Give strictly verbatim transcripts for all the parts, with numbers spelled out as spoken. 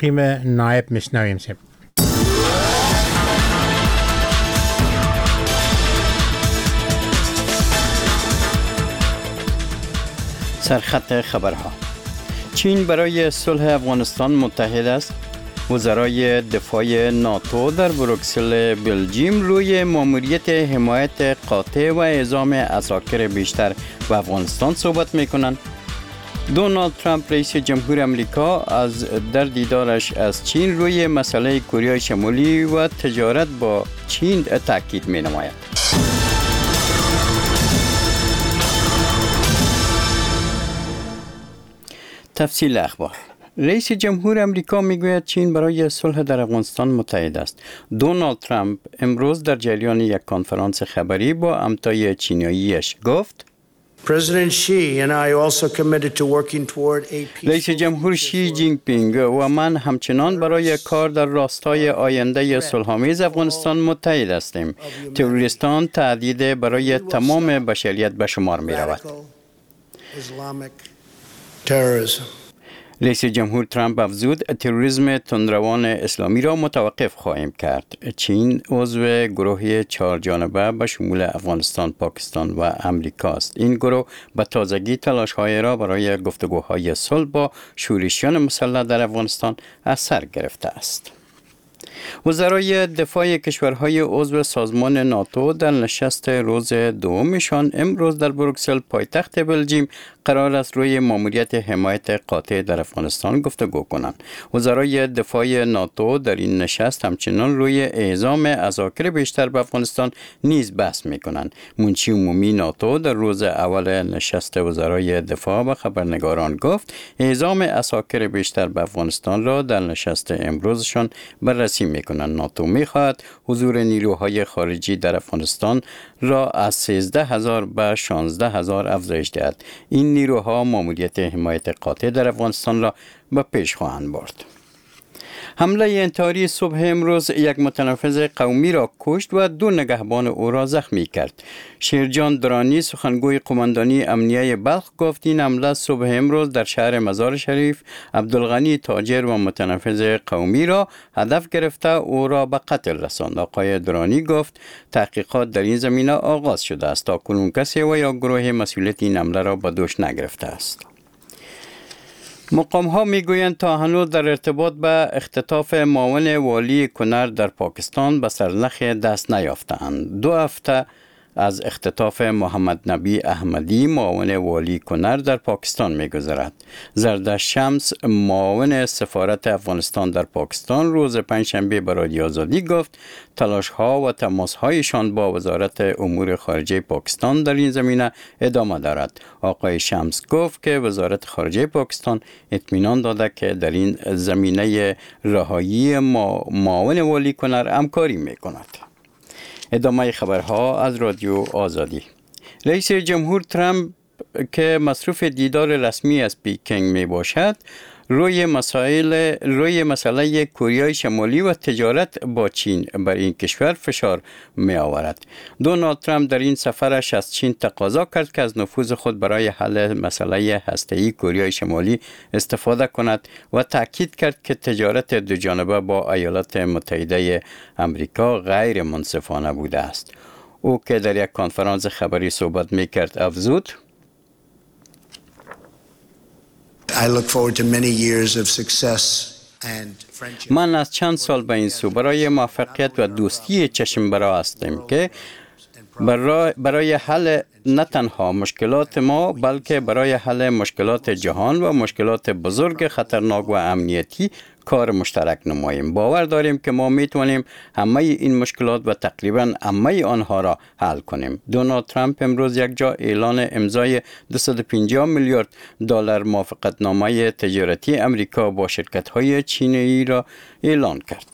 مقیم نایب میشنویم سیم. سرخط خبرها. چین برای صلح افغانستان متحد است. وزرای دفاع ناتو در بروکسل بلژیم روی ماموریت حمایت قاطع و اعزام عساکر بیشتر به افغانستان صحبت میکنند. دونالد ترامپ رئیس جمهور امریکا از در دیدارش از چین روی مسئله کره شمالی و تجارت با چین تاکید می نماید. تفصیل اخبار. رئیس جمهور امریکا میگوید چین برای صلح در افغانستان متحد است. دونالد ترامپ امروز در جریان یک کنفرانس خبری با همتای چینیاییش گفت رئیس جمهور شی جینگ پینگ و من همچنان برای کار در راستای آینده صلح‌آمیز افغانستان متحد هستیم. تروریستان تهدید برای تمام بشریت به شمار می رود. رئیس جمهور ترامپ افزود تروریسم تندروان اسلامی را متوقف خواهیم کرد. چین عضو گروه چهار جانبه به شمول افغانستان، پاکستان و امریکا است. این گروه به تازگی تلاش‌های را برای گفتگوهای صلح با شورشیان مسلح در افغانستان از سر گرفته است. وزرای دفاع کشورهای عضو سازمان ناتو در نشست روز دومشان امروز در بروکسل پایتخت بلژیم قرار است روی ماموریت حمایت قاطع در افغانستان گفتگو کنند. وزرای دفاع ناتو در این نشست همچنان روی اعزام عساکر بیشتر به افغانستان نیز بحث می‌کنند. منشی عمومی ناتو در روز اول نشست وزرای دفاع به خبرنگاران گفت اعزام عساکر بیشتر به افغانستان را در نشست امروزشان بررسی می‌کنند. ناتو می‌خواهد حضور نیروهای خارجی در افغانستان را از سیزده هزار به شانزده هزار افزایش دهد. این نیروها ماموریت حمایت قاطع در افغانستان را به پیش خواهند برد. حمله انتحاری صبح امروز یک متنفذ قومی را کشت و دو نگهبان او را زخمی کرد. شیرجان درانی سخنگوی قماندانی امنیه بلخ گفت این حمله صبح امروز در شهر مزار شریف عبدالغنی تاجر و متنفذ قومی را هدف گرفته او را به قتل رساند. آقای درانی گفت تحقیقات در این زمینه آغاز شده است. تاکنون کسی و یا گروه مسئولیت این حمله را به دوش نگرفته است. مقام ها می گویند تا هنوز در ارتباط به اختطاف معاون والی کنر در پاکستان به سرنخ دست نیافتند. دو هفته از اختطاف محمد نبی احمدی معاون والی کنر در پاکستان می گذرد. زردشت شمس معاون سفارت افغانستان در پاکستان روز پنجشنبه به رادیو آزادی گفت تلاش ها و تماس هایشان با وزارت امور خارجه پاکستان در این زمینه ادامه دارد. آقای شمس گفت که وزارت خارجه پاکستان اطمینان داده که در این زمینه رهایی معاون والی کنر همکاری می کند. ادامه خبرها از رادیو آزادی. رئیس جمهور ترامپ که مصروف دیدار رسمی از پیکنگ می باشد روی مسائل روی مسئله کره شمالی و تجارت با چین بر این کشور فشار می آورد. دونالد ترامپ در این سفرش از چین تقاضا کرد که از نفوذ خود برای حل مسئله هسته‌ای کره شمالی استفاده کند و تاکید کرد که تجارت دو جانبه با ایالات متحده آمریکا غیر منصفانه بوده است. او که در یک کنفرانس خبری صحبت می کرد افزود I look forward to many years of success and friendship. من از چند سال به این سو برای موفقیت و دوستی چشم برا هستیم که برای, برای حل نه تنها مشکلات ما بلکه برای حل مشکلات جهان و مشکلات بزرگ خطرناک و امنیتی کار مشترک نماییم. باور داریم که ما میتونیم همه این مشکلات و تقریبا همه آنها را حل کنیم. دونالد ترامپ امروز یک جا اعلان امضای دویست و پنجاه میلیارد دلار موافقتنامه تجارتی امریکا با شرکت‌های چینی را اعلان کرد.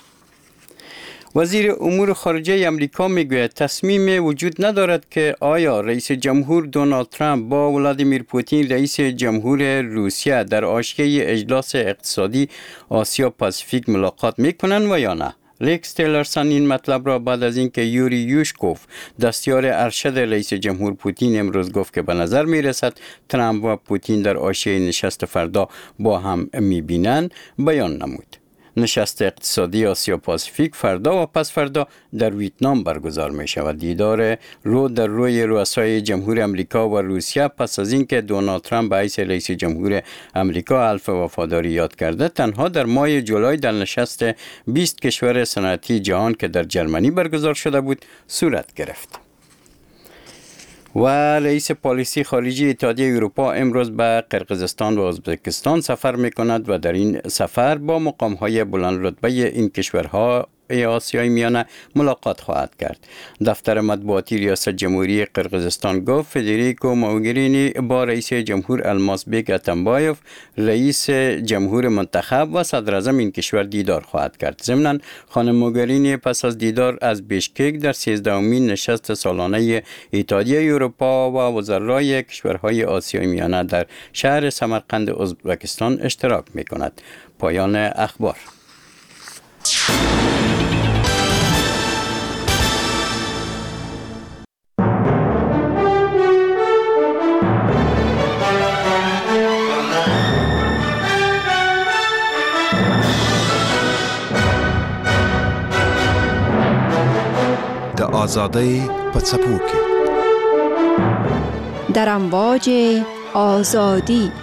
وزیر امور خارجه امریکا میگوید تصمیم وجود ندارد که آیا رئیس جمهور دونالد ترامپ با ولادیمیر پوتین رئیس جمهور روسیه در حاشیه اجلاس اقتصادی آسیا پاسیفیک ملاقات میکنند و یا نه. ریکس تیلرسون این مطلب را بعد از اینکه یوری یوشکوف دستیار ارشد رئیس جمهور پوتین امروز گفت که به نظر می رسد ترامپ و پوتین در حاشیه نشست فردا با هم می بینند بیان نمود. نشست اقتصادی آسیا پاسیفیک فردا و پس فردا در ویتنام برگزار می شود. دیدار رو در روی رؤسای جمهور امریکا و روسیه پس از اینکه دونالد ترامپ به حیث رئیس جمهور امریکا حلف وفاداری یاد کرده تنها در ماه جولای در نشست بیست کشور صنعتی جهان که در جرمنی برگزار شده بود صورت گرفت. و رئیس پالیسی خارجی اتحادیه اروپا امروز به قرقیزستان و ازبکستان سفر می کند و در این سفر با مقام‌های بلند رتبه این کشورها آسیای میانه ملاقات خواهد کرد. دفتر مطبوعاتی ریاست جمهوری قرقیزستان گفت فدریکو موگرینی با رئیس جمهور المازبک اتنبایف، رئیس جمهور منتخب و صدر اعظم این کشور دیدار خواهد کرد. ضمناً خانم موگرینی پس از دیدار از بیشکک در سیزدهمین نشست سالانه اتحادیه اروپا و وزرای کشورهای آسیای میانه در شهر سمرقند ازبکستان اشتراک می کند. پایان اخبار. د آزادی په څپو کې در امواج آزادی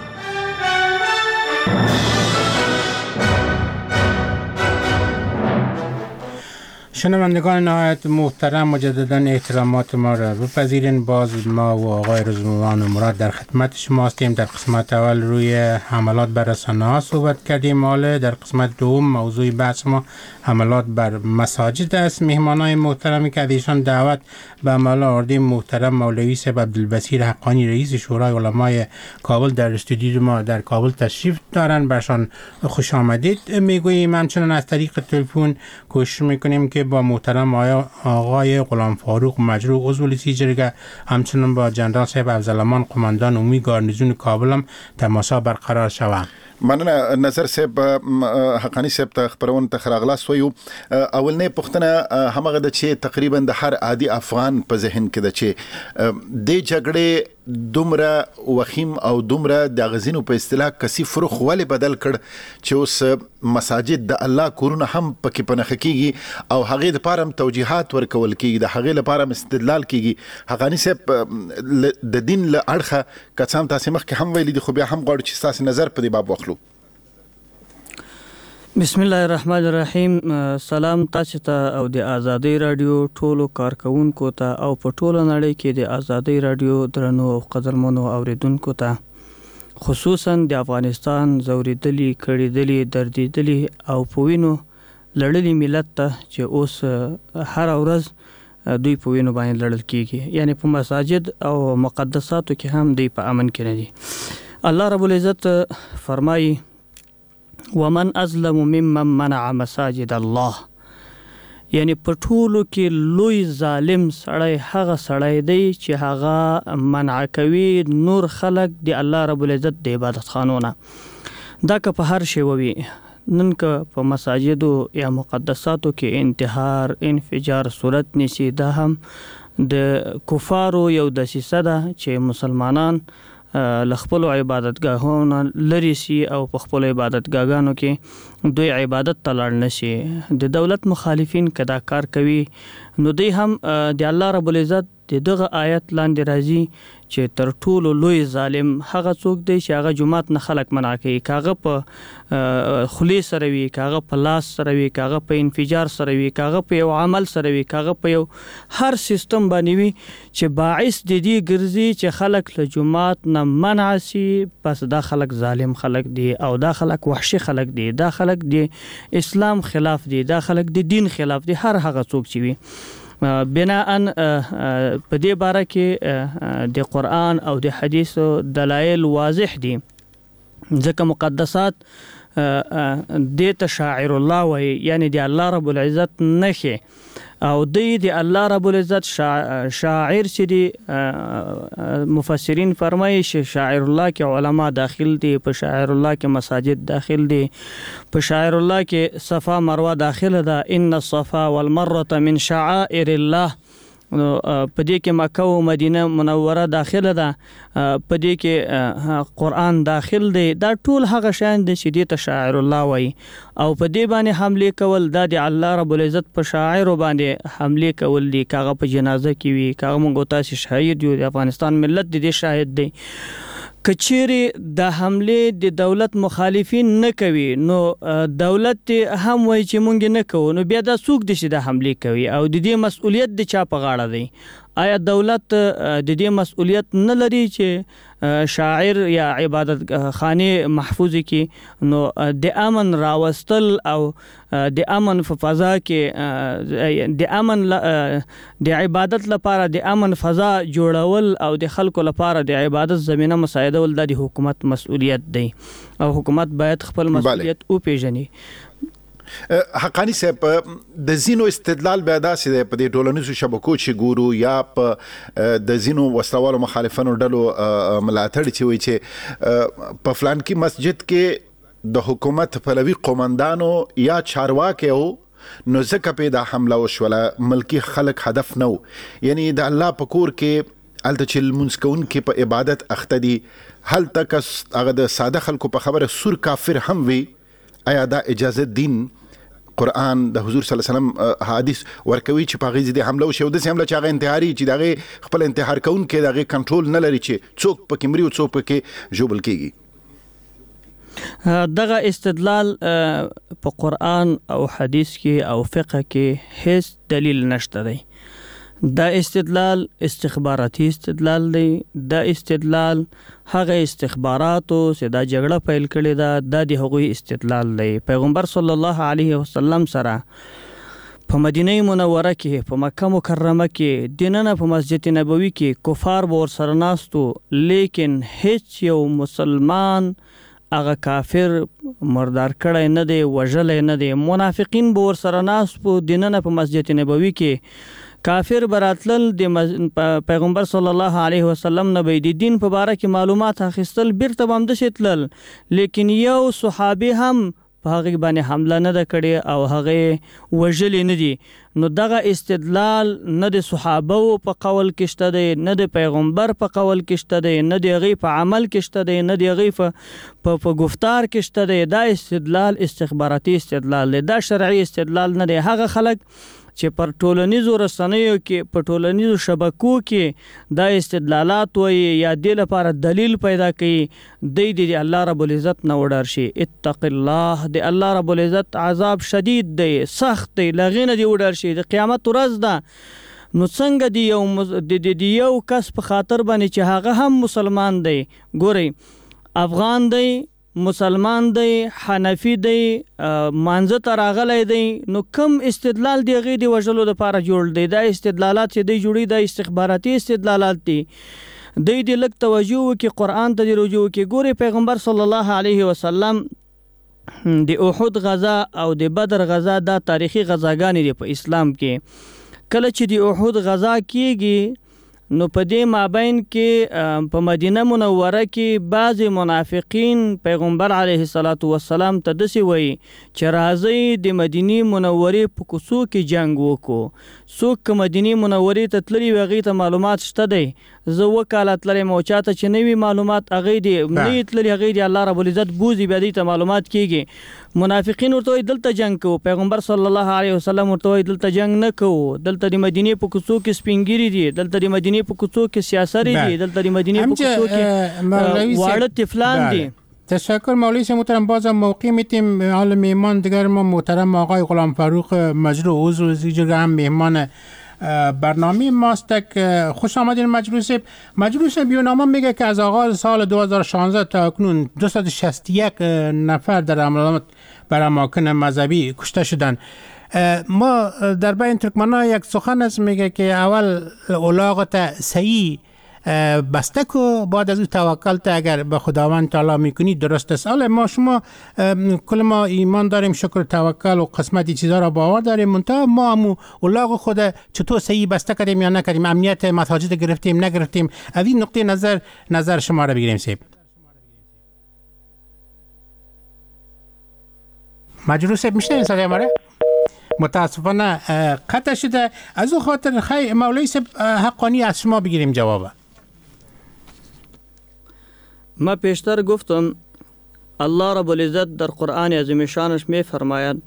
شنوندگان نهایت محترم، مجددا احترامات ما را بپذیرین. باز ما و آقای رضوان و مراد در خدمت شما هستیم. در قسمت اول روی حملات بر رسانه‌ها صحبت کردیم. حالا در قسمت دوم موضوع بحث ما حملات بر مساجد است. مهمانان محترمی که از ایشان دعوت به عمل آوردیم محترم مولوی صاحب عبدالبصیر حقانی رئیس شورای علمای کابل در استودیو ما در کابل تشریف دارند. برشان خوش آمدید میگوییم. همچنان از طریق تلفن کوشش میکنیم که با محترم آقای غلام فاروق مجروح عضو لیسی جرگه، همچنان با جنرال صاحب افضلامان قماندان عمومی گارنیزون کابل هم تماسا برقرار شود. مننه نظر صاحب حقانی صاحب ته خبرونه ته خراغلاس ویو. اولنې پښتنه همغه د چې تقریبا د هر عادي افغان په ذهن کې د چې د جګړې دومره وخیم او دومره د غزینو په اصطلاح کثیف فروخ ولې بدل کړ چې اوس مساجد د الله کورونه هم پکې پنهخ کیږي او هغه د پاره توجیهات ورکول کیږي، د هغه لپاره استدلال کیږي. حقانی صاحب د دین له اړخه کڅام تاسو مخ کې هم ویلي دي، خو بیا هم غواړو چې تاسو نظر په دې باب واخلو. بسم الله الرحمن الرحیم. سلام تاسو ته او د آزادی رادیو ټولو کارکونکو ته او په ټوله نړۍ کې د آزادی رادیو درنو او قدرمنو اوریدونکو ته، خصوصا د افغانستان زوریدلی کړیدلی دردیدلی او پوینو لړلی ملت ته چې اوس هر ورځ دوی په وینو باندې لړل کیږي، یعنی په مساجد او مقدساتو کې هم دوی په امن کې نه دي. الله رب العزت فرمایي ومن ازلم ممن منع مساجد الله، یعنی په ټولو کې لوی ظالم سړی هغه سړی دی چې هغه منع کوي نور خلق دی الله رب العزت د عبادت خانونه. دا که په هر شی ووي، نن که په مساجدو یا مقدساتو کې انتحار انفجار صورت نیسي، دا هم د کفارو یو دسیسه ده چې مسلمانان لخپل عبادتګاهونه لري سي او په خپل عبادتګاهانو کې دوی عبادت تلل نشي. د دولت مخالفین کدا کار کوي نو دوی هم د الله رب العزت دغه آیت لاندې راځي چې تر ټولو لوی ظالم هغه څوک دی چې هغه جماعت نه خلق منع کوي، کاغه په خلی سره وي، کاغه په لاس سره وي، کاغه په انفجار سره وي، کاغه په یو عمل سره وي، کاغه په یو هر سیستم باندې وي چې باعث د دې ګرځي چې خلق له جماعت نه منع سي. پس دا خلق ظالم خلق دی او دا خلق وحشي خلق دی، دا خلق دی اسلام خلاف دی، دا خلق دی دین خلاف دی. هر هغه څوک چې وي بناءً په دې باره کې د قرآن او د حدیث دلایل واضح دي، ځکه مقدسات دې ته شاعر الله وایي، یعنی د الله رب العزت نښې او دی د الله رب العزت شاعر چې دی مفسرین فرمایي چې شاعر الله کې علما داخل دي، په شاعر الله کې مساجد داخل دي، په شاعر الله کې صفا مروه داخل ده. ان الصفا والمروه من شعائر الله. په دې کې مکه او مدینه منوره داخله ده، په دې کې قرآن داخل دی. دا ټول هغه شیان دي چې دې ته شاعر الله وایي، او په دې باندې حمله کول دا د الله رب العزت په شاعر باندې حمله کول دي. کاغه په جنازه کې وي، کاغه موږ تاسو شهید یو، د افغانستان ملت دې شاهد دی. کچيري د حمله د دولت مخالفین نه کوي نو دولت هم وایي چې مونږ نه کوو، نو بیا دا څوک دي چې د حمله کوي او د دې مسؤلیت د چا په غاړه دی؟ آیا دولت د دې مسؤلیت نه لري چې شاعر یا عبادت خانه محفوظ کی؟ نو د امن راوستل او د امن په فضا کې د امن د عبادت لپاره د امن فضا جوړول او د خلکو لپاره د عبادت زمينه مساعدول د حکومت مسؤلیت دی، او حکومت باید خپل مسؤلیت او پیژني. حقانی صاحب د زینو استدلال بیا داسې دی په دې ټولنیزو شبکو چې ګورو یا په د زینو وسلوالو مخالفانو ډلو ملاتړ چې وایي چې په فلان کې مسجد کې د حکومت پلوي قومندانو یا چارواکي او نو ځکه په دا حمله وشوله، ملکی خلک هدف نو، یعنی د الله په کور کې هلته چې لمونځ کوونکي په عبادت اخته دي، هلته کس هغه د ساده خلکو په خبره سور کافر هم وي. آیا دا اجازه دین قرآن د حضور صلی الله علیه وسلم حدیث ورکوي چې په غیزه دي حمله وشي او د حمله چې هغه انتحاري چې دغه خپل انتحار کوونکي دغه کنټرول نه لري چې څوک پکې مري او څوک پکې ژوبل کیږي؟ دغه استدلال په قرآن او حدیث کې او فقه کې هیڅ دلیل نشته دی. دا استدلال استخباراتي استدلال دی. دا استدلال هغه استخباراتو چې دا جګړه پیل کړې ده دا د هغوی استدلال دی. پیغمبر صلی الله علیه وسلم سره په مدینه منوره کې، په مکه مکرمه کې، دننه په مسجد نبوي کې کفار به ورسره ناستو، لیکن هیڅ یو مسلمان هغه کافر مردار کړی نه دی، وژلی نه دی. منافقین به ورسره ناست په دننه په مسجد نبوي کې، کافر براتلل د پیغمبر صلی الله علیه وسلم نه به د دین په باره کې معلومات اخیستل، بیرته به همداسې تلل، لیکن یو صحابي هم په هغې باندې حمله نه ده کړې او هغې وژلې نه دي. نو دغه استدلال نه د صحابو په قول کې شته دی، نه د پیغمبر په قول کې شته دی، نه د هغې په عمل کې شته دی، نه د هغې په گفتار کې شته دی. دا استدلال استخباراتي استدلال دی، دا شرعي استدلال نه دی. هغه خلک چې پر ټولنیزو رسنیو کې، په ټولنیزو شبکو کې دا استدلالات وایي یا دې لپاره دلیل پیدا کوي، دی د الله رب العزت نه وډار شي. اتق الله، د الله رب العزت عذاب شدید دی، سخت دی، لغې نه دی وډار شي. د قیامت ورځ ده، نو څنګه دی یو د یو کس په خاطر باندې چې هغه هم مسلمان دی، ګورئ افغان دی، مسلمان دی، حنفی دی، مانزه ته راغلی دی، نو کم استدلال دی هغې د وژلو دپاره جوړ دی؟ دا استدلالات چې دی جوړي دا استخباراتي استدلالات دی. دی د لږ توجه وکړي، قرآن ته د رجوع وکړي. ګورې پیغمبر صلی الله علیه وسلم د احد غزا او د بدر غزا دا تاریخي غزاګانې دي په اسلام کې. کله چې د احد غزا کیږي نو په دې مابین کې په مدینه منوره کې بعض منافقین پیغمبر علیه الصلاۃ والسلام ته داسې وایي چې راځئ د مدینې منورې په کوڅو کې جنګ وکړو. څوک که مدینې منورې ته تللي وي هغې ته معلومات شته دی. زه اووه کاله تللی او چاته چې نه وي معلومات هغې دې نه وي تللي، هغې دې الله رب العزت بوځي، بیا دې ته معلومات کېږي. منافقین ورته وایي دلته جنګ کوو، پیغمبر صلی الله علیه وسلم ورته وایي دلته جنګ نه کوو، دلته د مدینې په کوڅو کې سپین ګیري دي، دلته د مدینې په کوڅو کې سیاسري دي، دلته د مدینې په کوڅو کې واړه طفلان دي. تشکر مولوی صاحب محترم. بازم موقع میتیم حال مهمان دیگر ما محترم آقای غلام فاروق مجروح عضو زیجر هم مهمان برنامه ماست. خوش آمدین مجروح صاحب. مجروح صاحب بیانامه میگه که از آغاز سال دو هزار و شانزده تا اکنون دویست و شصت و یک نفر در حملات بر اماکن مذهبی کشته شدند. ما در بین ترکمنان یک سخن است میگه که اول اولاغت صحیح بسته کو، بعد از او توکل تا اگر به خداوند تعالی میکنی درست است. حالا ما شما کل ما ایمان داریم، شکر توکل و قسمت چیزا را باور داریم، منتها ما هم اولاغ خود چطور صحیح بسته کردیم یا نکردیم، امنیت مساجد گرفتیم نگرفتیم، از این نقطه نظر نظر شما را بگیریم. سیب مجروح صاحب میشنوید صدای ما را؟ متاسفانه قطع شده. از او خاطر خیلی مولوی صاحب حقانی از شما بگیریم جواب. ما پیشتر گفتم الله رب العزت در قرآن عظیم شانش می فرماید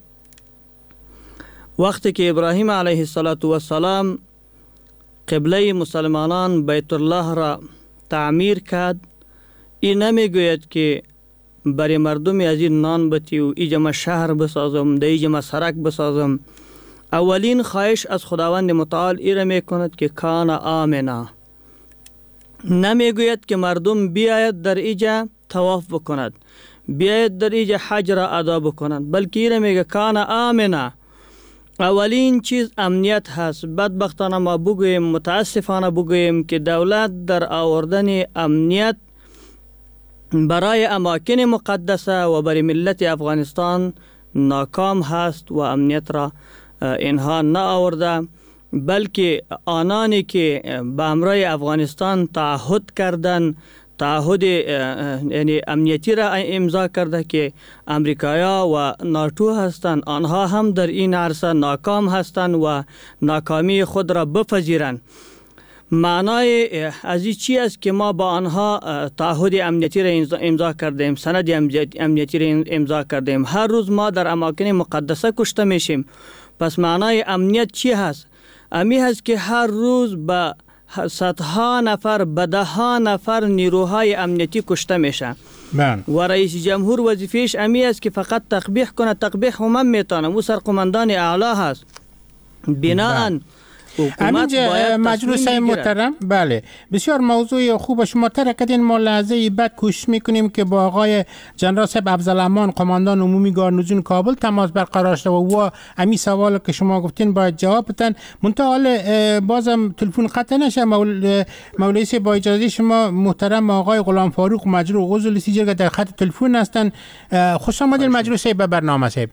وقتی که ابراهیم علیه السلام قبله مسلمانان بیت الله را تعمیر کرد، این نمی گوید که برای مردم از این نان بتی و ایجا شهر بسازم، در ایجا سرک بسازم. اولین خواهش از خداوند متعال ایره می کند که کان آمنا. نمی گوید که مردم بیاید در ایجا طواف بکند، بیاید در ایجا حج را ادا بکند، بلکه ایره میگه کان آمنا. اولین چیز امنیت هست. بدبختانه ما بگویم، متاسفانه بگویم که دولت در آوردن امنیت برای اماکن مقدسه و برای ملت افغانستان ناکام هست و امنیت را اینها نه آورده، بلکه آنانی که به امرای افغانستان تعهد کردن، تعهد یعنی امنیتی را امضا کرده که امریکایا و ناتو هستند، آنها هم در این عرصه ناکام هستند و ناکامی خود را بپذیرند. معنای از این چی است که ما با آنها تعهد امنیتی را امضا کردیم، سند امنیتی را امضا کردیم، هر روز ما در اماکن مقدسه کشته میشیم. پس معنای امنیت چی هست؟ امی هست که هر روز با صدها نفر، به ده ها نفر نیروهای امنیتی کشته میشه و رئیس جمهور وظیفهش امی است که فقط تقبیح کنه. تقبیح هم میتونه، او سرقمندان اعلی هست. بناهن همینجا مجلس محترم، بله بسیار موضوع خوب شما طرح کردین. ما لحظه بعد کوشش میکنیم که با آقای جنرال صاحب افضلامان قماندان عمومی گارنیزون کابل تماس برقرار شده و امی سوال که شما گفتین باید جواب بدن. منتها بازم تلفن قطع نشه. مول... مولوی صاحب با اجازه شما محترم آقای غلام فاروق مجروح غزل سیجرگه در خط تلفن هستن. خوش آمدین مجلس صاحب به برنامه صاحب.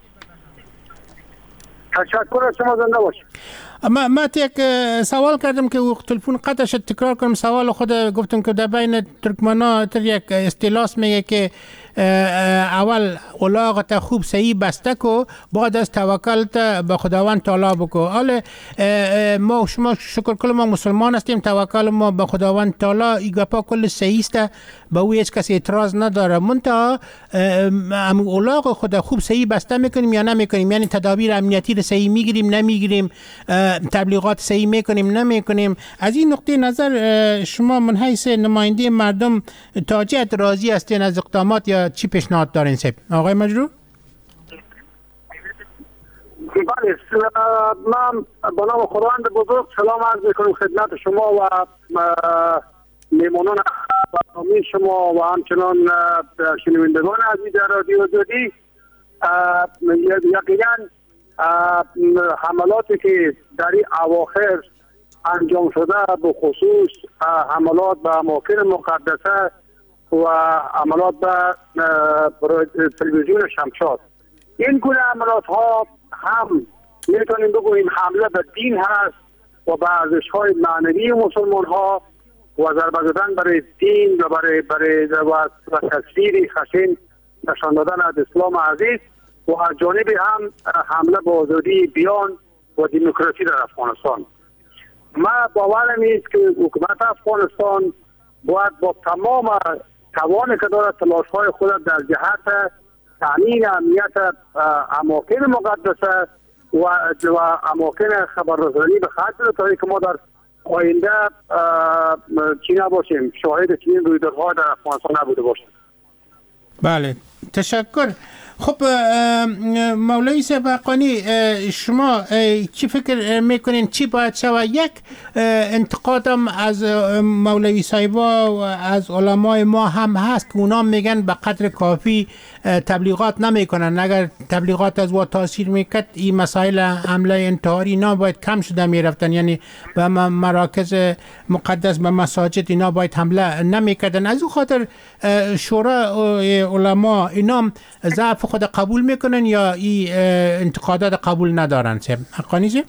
تشکر از شما، زنده باشید. ما ما یک سوال کردم که تلفن قطع شد، تکرار کنم سوال خود. گفتم که در بین ترکمنا تر یک اصطلاح میگه که اول اولاغت خوب صحیح بسته کو، بعد از توکل به خداوند تعالی بکو. حالا ما شما شکر کل ما مسلمان هستیم، توکل ما به خداوند تعالی ایگپا کل صحیح است، به او هیچ کسی اعتراض نداره. منتها ام اولاغ خود خوب صحیح بسته میکنیم یا نمیکنیم، یعنی تدابیر امنیتی رو صحیح میگیریم نمیگیریم، تبلیغات صحیح میکنیم نمیکنیم. از این نقطه نظر شما من حیث نماینده مردم تا چه راضی هستین از اقدامات یا چی پیشنهاد دارین صاحب؟ آقای مجروح؟ بله، من با نام خداوند بزرگ سلام عرض میکنم خدمت شما و میمونان برنامه شما و همچنان شنوندگان عزیز رادیو آزادی. یقینا حملاتی که در این اواخر انجام شده، به خصوص حملات به اماکن مقدسه و حملات به تلویزیون شمشاد، این گونه حملات ها هم میتونیم بگوییم حمله به دین هست و به ارزش های معنوی مسلمان ها و ضربه زدن برای دین و برای برای و تصویر خشن نشان دادن از اسلام عزیز و از جانب هم حمله به آزادی بیان و دموکراسی در افغانستان. ما باورم است که حکومت افغانستان باید با تمام توانی که دارد تلاش‌های خود در جهت تامین امنیت اماکن مقدسه و و اماکن خبررسانی به خاطر تا که ما در آینده چی نباشیم، شاهد چنین رویدادها در افغانستان نبوده باشیم. بله، تشکر. خب مولوی صاحب حقانی، شما چی فکر میکنین چی باید شود؟ یک انتقادم از مولوی صاحب و از علمای ما هم هست که اونا میگن به قدر کافی تبلیغات نمیکنن. اگر تبلیغات از وا تاثیر میکرد این مسائل حمله انتحاری اینا باید کم شده میرفتن، یعنی به مراکز مقدس به مساجد اینا باید حمله نمیکردن. از اون خاطر شورا علما اینا ضعف خود قبول میکنن یا این انتقادات قبول ندارن؟ حقانی جی؟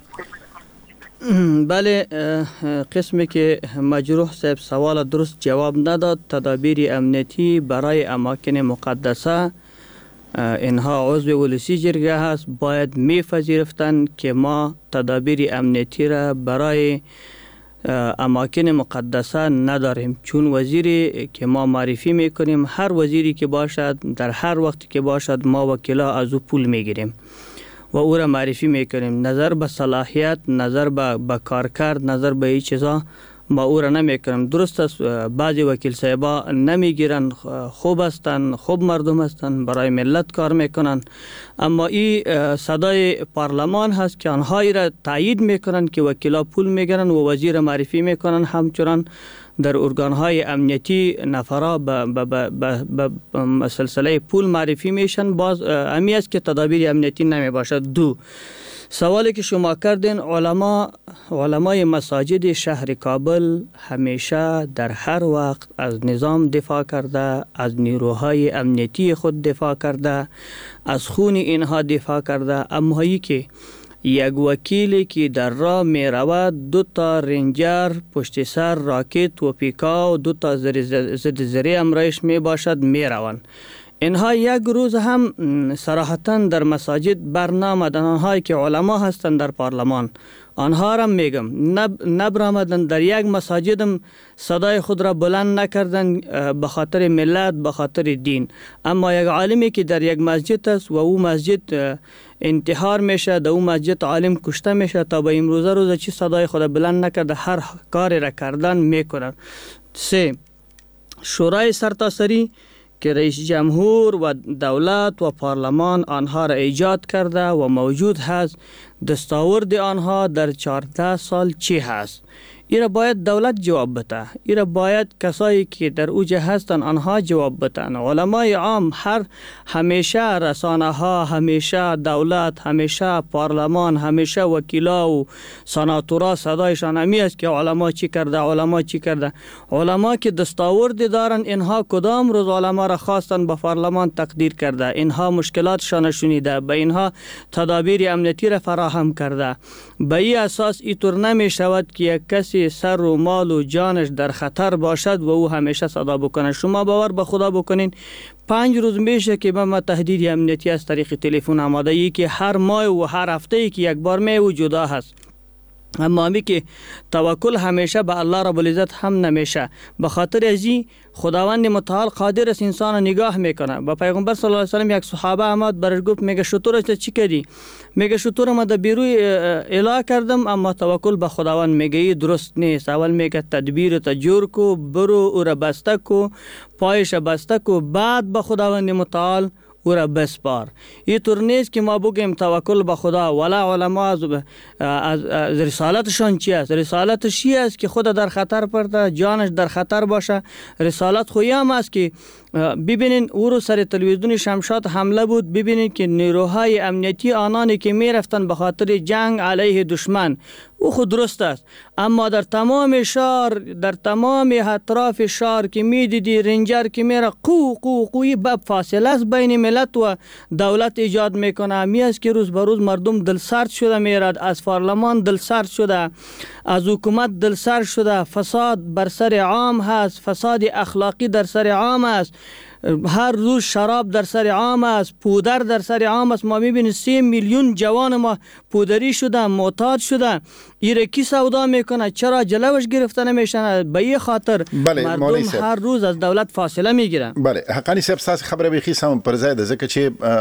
بله، قسمی که مجروح صاحب سوال درست جواب نداد. تدابیر امنیتی برای اماکن مقدسه اینها عضو ولسی جرگه هست، باید میپذیرفتن که ما تدابیر امنیتی را برای اماکن مقدسه نداریم، چون وزیری که ما معرفی میکنیم هر وزیری که باشد در هر وقتی که باشد ما وکیلا از او پول میگیریم و او را معرفی میکنیم. نظر به صلاحیت، نظر به کارکرد، نظر به این چیزا ما او را نمیکنیم. درست است بعضی وکیل صاحبا نمیگیرن، خوب هستن، خوب مردم هستن، برای ملت کار میکنن، اما این صدای پارلمان هست که آنها ای را تایید میکنن که وکیلا پول میگیرن و وزیر معرفی میکنن. همچنان در ارگانهای امنیتی نفرا به سلسله پول معرفی میشن. باز امی است که تدابیر امنیتی نمی باشد. دو، سوالی که شما کردین، علما علمای مساجد شهر کابل همیشه در هر وقت از نظام دفاع کرده، از نیروهای امنیتی خود دفاع کرده، از خون اینها دفاع کرده. اما ای که یک وکیلی که در راه می رود دو تا رنجر پشت سر راکت و پیکا و دو تا ضد زری امرایش می باشد می روند، اینها یک روز هم صراحتا در مساجد برنامدن. آنهایی که علما هستند در پارلمان آنها را میگم نبرآمدن در یک مساجدم صدای خود را بلند نکردن به خاطر ملت، به خاطر دین. اما یک عالمی که در یک مسجد است و او مسجد انتحار میشه، در او مسجد عالم کشته میشه، تا به امروزه روز چی صدای خود بلند نکرده، هر کاری را کردن میکنن. سه، شورای سرتاسری که رئیس جمهور و دولت و پارلمان آنها را ایجاد کرده و موجود هست، دستاورد آنها در چهارده سال چی هست؟ ایرا باید دولت جواب بده، ایرا باید کسایی که در اوجه هستن آنها جواب بدن. علمای عام هر همیشه رسانه ها، همیشه دولت، همیشه پارلمان، همیشه وکیلا و سناتورا صدایشان همی است که علما چی کرده، علما چی کرده. علما که دستاورد دارن، اینها کدام روز علما را خواستن به پارلمان تقدیر کرده، اینها مشکلاتشان شنیده، به اینها تدابیر امنیتی را فراهم کرده. به این اساس اینطور نمی شود که یک کسی سر و مال و جانش در خطر باشد و او همیشه صدا بکنه. شما باور به خدا بکنین پنج روز میشه که به ما تهدید امنیتی از طریق تلفن آماده ای که هر ماه و هر هفته ای که یک بار می و جدا هست. اما همی که توکل همیشه به الله رب العزت هم نمیشه. به خاطر ازی خداوند متعال قادر است انسان نگاه میکنه. با پیغمبر صلی الله علیه و سلم یک صحابه آمد برش گفت میگه شطور است چی کردی؟ میگه شطور ما در بیروی اله کردم، اما توکل به خداوند میگه درست نیست. اول میگه تدبیر تا جور کو، برو او را بسته کو، پایش بسته کو، بعد به خداوند متعال او را بسپار. این طور نیست که ما بگیم توکل به خدا. ولا علما از, از, از رسالتشان چی است؟ رسالتش چی است که خود در خطر پرده، جانش در خطر باشه. رسالت خویم است که ببینین او رو سر تلویزیون شمشاد حمله بود، ببینین که نیروهای امنیتی آنانی که می رفتن به خاطر جنگ علیه دشمن، او خود درست است. اما در تمام شهر، در تمام اطراف شهر که می دیدی رنجر که میره قو قو قوی باب فاصله است بین ملت و دولت ایجاد میکنه. می است که روز به روز مردم دل سرد شده میرد، از پارلمان دل سرد شده، از حکومت دل سرد شده. فساد بر سر عام هست، فساد اخلاقی در سر عام است، هر روز شراب در سر عام است، پودر در سر عام است. ما میبینیم سی میلیون جوان ما پودری شده، معتاد شده. ایره کی سودا میکنه؟ چرا جلوش گرفته نمیشن؟ به این خاطر بله، مردم هر روز از دولت فاصله میگیرن. بله، حقانی صاحب تاسو خبره به خیسه پر ځای ده ځکه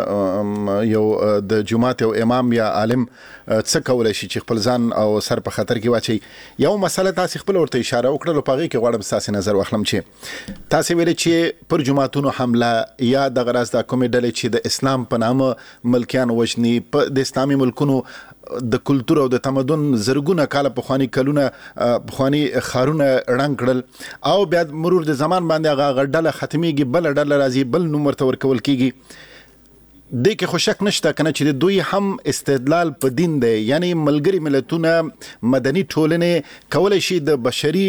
چې یو د جماعت او امام یا عالم څه کولای شي چې خپل ځان او سر په خطر کې واچي. یو مسله تاسو خپل ورته اشاره وکړه، په هغه کې غواړم تاسو نظر واخلم چې تاسو ویل چې پر جماعتونو حمله یا د غراز د کومې ډلې چې د اسلام په نامه ملکیان وژني په د اسلامي ملکونو د کلتور او د تمدن زرګونه کاله پخوانی کلونه پخوانی خارونه رنګ کړل او بیا مرور د زمان باندې هغه ډله ختميږي بل ډله راځي بل نوم ورته ورکول کیږي. د کې خو شک نشته کنه چې دوی هم استدلال په دین دی یعنی ملګری ملتونه مدني ټولنې کولای شي د بشري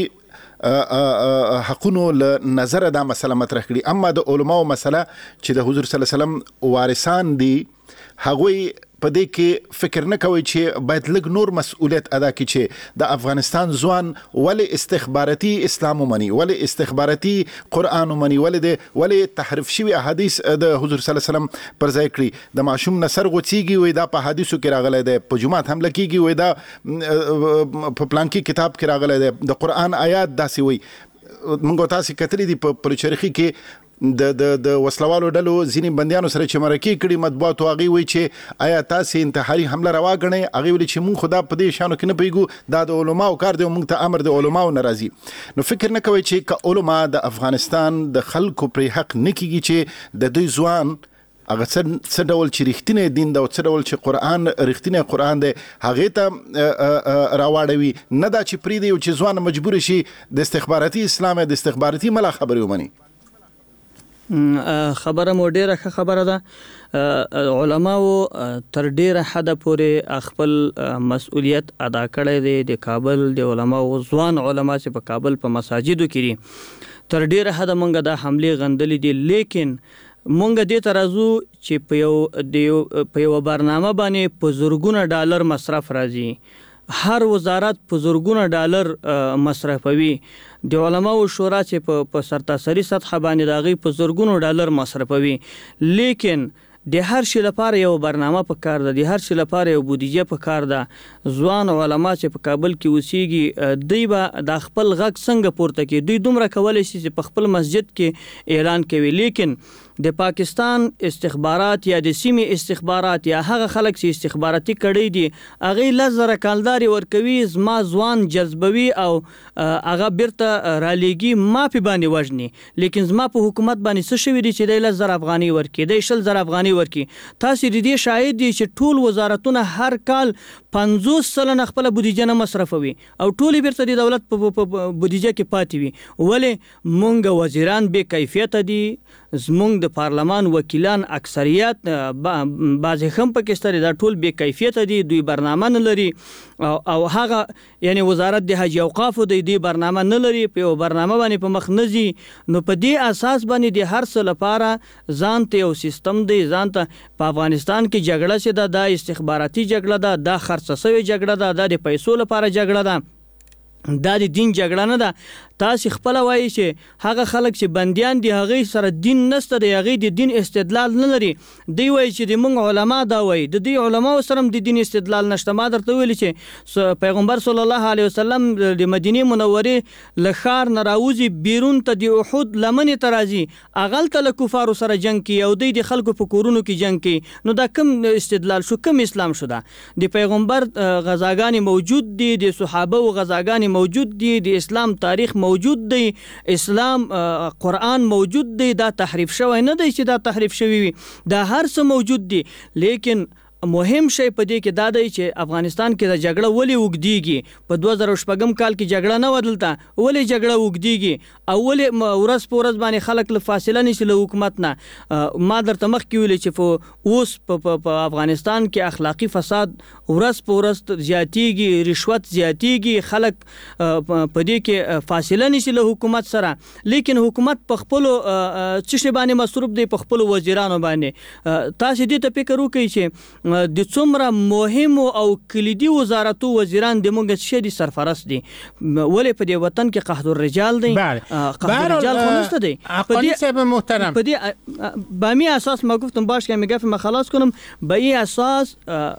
حقونو له نظر دا مسله مطرح کړي اما د علماو مسله چې د حضور صلی الله علیه وسلم وارثان دي هغوی په دې کې فکر نه کوي چې باید لږ نور مسؤلیت ادا کړي چې د افغانستان ځوان ولې استخباراتي اسلام ومني ولې استخباراتي قرآن ومني ولې د ولې تحریف شوی احادیث د حضور صلی الله علیه وسلم پر ځای کړي د معصوم نصر غوڅیږي وي دا په حدیثو کې راغلی دی په جمعات حمله کیږي وي دا په پلان کې کتاب کې راغلی دی د قرآن آیات داسې وي موږ تاسو کتلې دي په پرچرخي کې د د د وسلوالو ډلو ځینې بندیانو سره چې مرکې کړي مطبوعات واغي وي چې آیا تاسو انتحاري حمله روا غنئ هغه ویل چې مونږ خدا په دې شانو کې نه پیګو دا د علماو کار دی مونږ ته امر د علماو ناراضي نو فکر نه کوي چې ک علما د افغانستان د خلکو پر حق نکېږي چې د دوی ځوان هغه څه ډول چې رښتینی دین دا څه ډول چې قرآن رښتینی قرآن دی هغه ته راوړوي نه دا چې پری دی چې ځوان مجبور شي د استخباراتي اسلام د استخباراتي ملا خبري ومني. خبره مو ډیره ښه خبره ده علماو تر ډیره حد پورې خپل مسؤلیت ادا کړی دی د کابل د علماو ځوان علما چې په کابل په مساجدو کې تر ډیره حد مونږ د حمله غندلې دي لیکن مونږ دې ترازو چې په یو په یو برنامه باندې په زرګونه ډالر مصرف راځي هر وزارت په زرګونه ډالر مصرفوي د علماو شورا چې په سرتاسري سطح باندې داغي په زرګونو ډالر مصرفوي لیکن د هر شي لپاره یو برنامه په کار ده د هر شي لپاره یو بودیجه په کار ده ځوان علما چې په کابل کې اوسېږي دوی به د خپل غږ څنګه پورته کوي دوی دومره کولی شي چې په خپل مسجد کې اعلان کوي لیکن د پاکستان استخبارات یا د سیمې استخبارات یا هغه خلک چې استخباراتي کړي دي هغه لزر کالداري ورکوي زما ځوان جذبوي او هغه بیرته رالیږي ما په باندې وژني لیکن زما په حکومت باندې څه شوی دي چې د لزر افغاني ورکي د شل زر افغاني ورکي تاسو دې شاهد دي چې ټول وزارتونه هر کال پنځوس سلنه خپل بودیجه نه مصرفوي او ټول بیرته د دولت په بودیجه کې پاتې وي ولې مونږ وزیران به کیفیت دي زمونږ د پارلمان وکیلان اکثریت بعضی هم پکې ستړي دا ټول بې کیفیته دي دوی برنامه نه لري او هغه یعنی وزارت د حج اوقاف د دې برنامه نه لري په برنامه باندې په مخ نزي نو په دې اساس باندې د هر څه لپاره ځان ته یو سیستم دی ځان ته په افغانستان کې جګړه شي دا د استخباراتي جګړه ده د خرڅ شوی جګړه ده د پیسو لپاره جګړه ده دا د دین جګړه نه ده تاسو خپل وایي چې هغه خلک چې بنديان دي هغه سره دین نشته دی هغه د دین استدلال نه لري دی وایي چې د موږ علما دا وایي د دې علما سره د دین استدلال نشته ما درته ویل چې پیغمبر صلی الله علیه وسلم د مدینه منوره لخر نراوزی بیرون ته د احد لمنې ترازی اغل ته کفار سره جنگ کی او د خلکو په کورونو کې جنگ کی نو دا کم استدلال شو کم اسلام شو دا د پیغمبر غزاګانی موجود دي د صحابه او غزاګانی موجود دي د اسلام تاریخ موجود دی اسلام قرآن موجود دی دا تحریف شوی نه دی چې دا تحریف شوی وي دا هر څه موجود دی لیکن مهم شی په دې کې دا دی چې افغانستان کې د جګړه ولې وګدیږي په دوه زره شپږم کال کې جګړه نه ودلته ولې جګړه وګدیږي او ولې ورځ په ورځ باندې خلک له فاصله نشي له حکومت نه ما درته مخکې ویل چې اوس په افغانستان کې اخلاقی فساد ورځ په ورځ زیاتیږي رشوت زیاتیږي خلک په دې کې فاصله نشي له حکومت سره لیکن حکومت په خپل څه شی باندې مصروف دی په خپل وزیرانو باندې تاسو دې ته فکر وکړئ چې د څومره مهم او کلیدي وزارتو وزیران د موږ څه دي سرفرست دي ولې په دې وطن کې قحط الرجال دی قحط الرجال خو نشته دی په دې سبب محترم په دې بامی اساس ما گفتم باش که میگم ما خلاص کنم به این اساس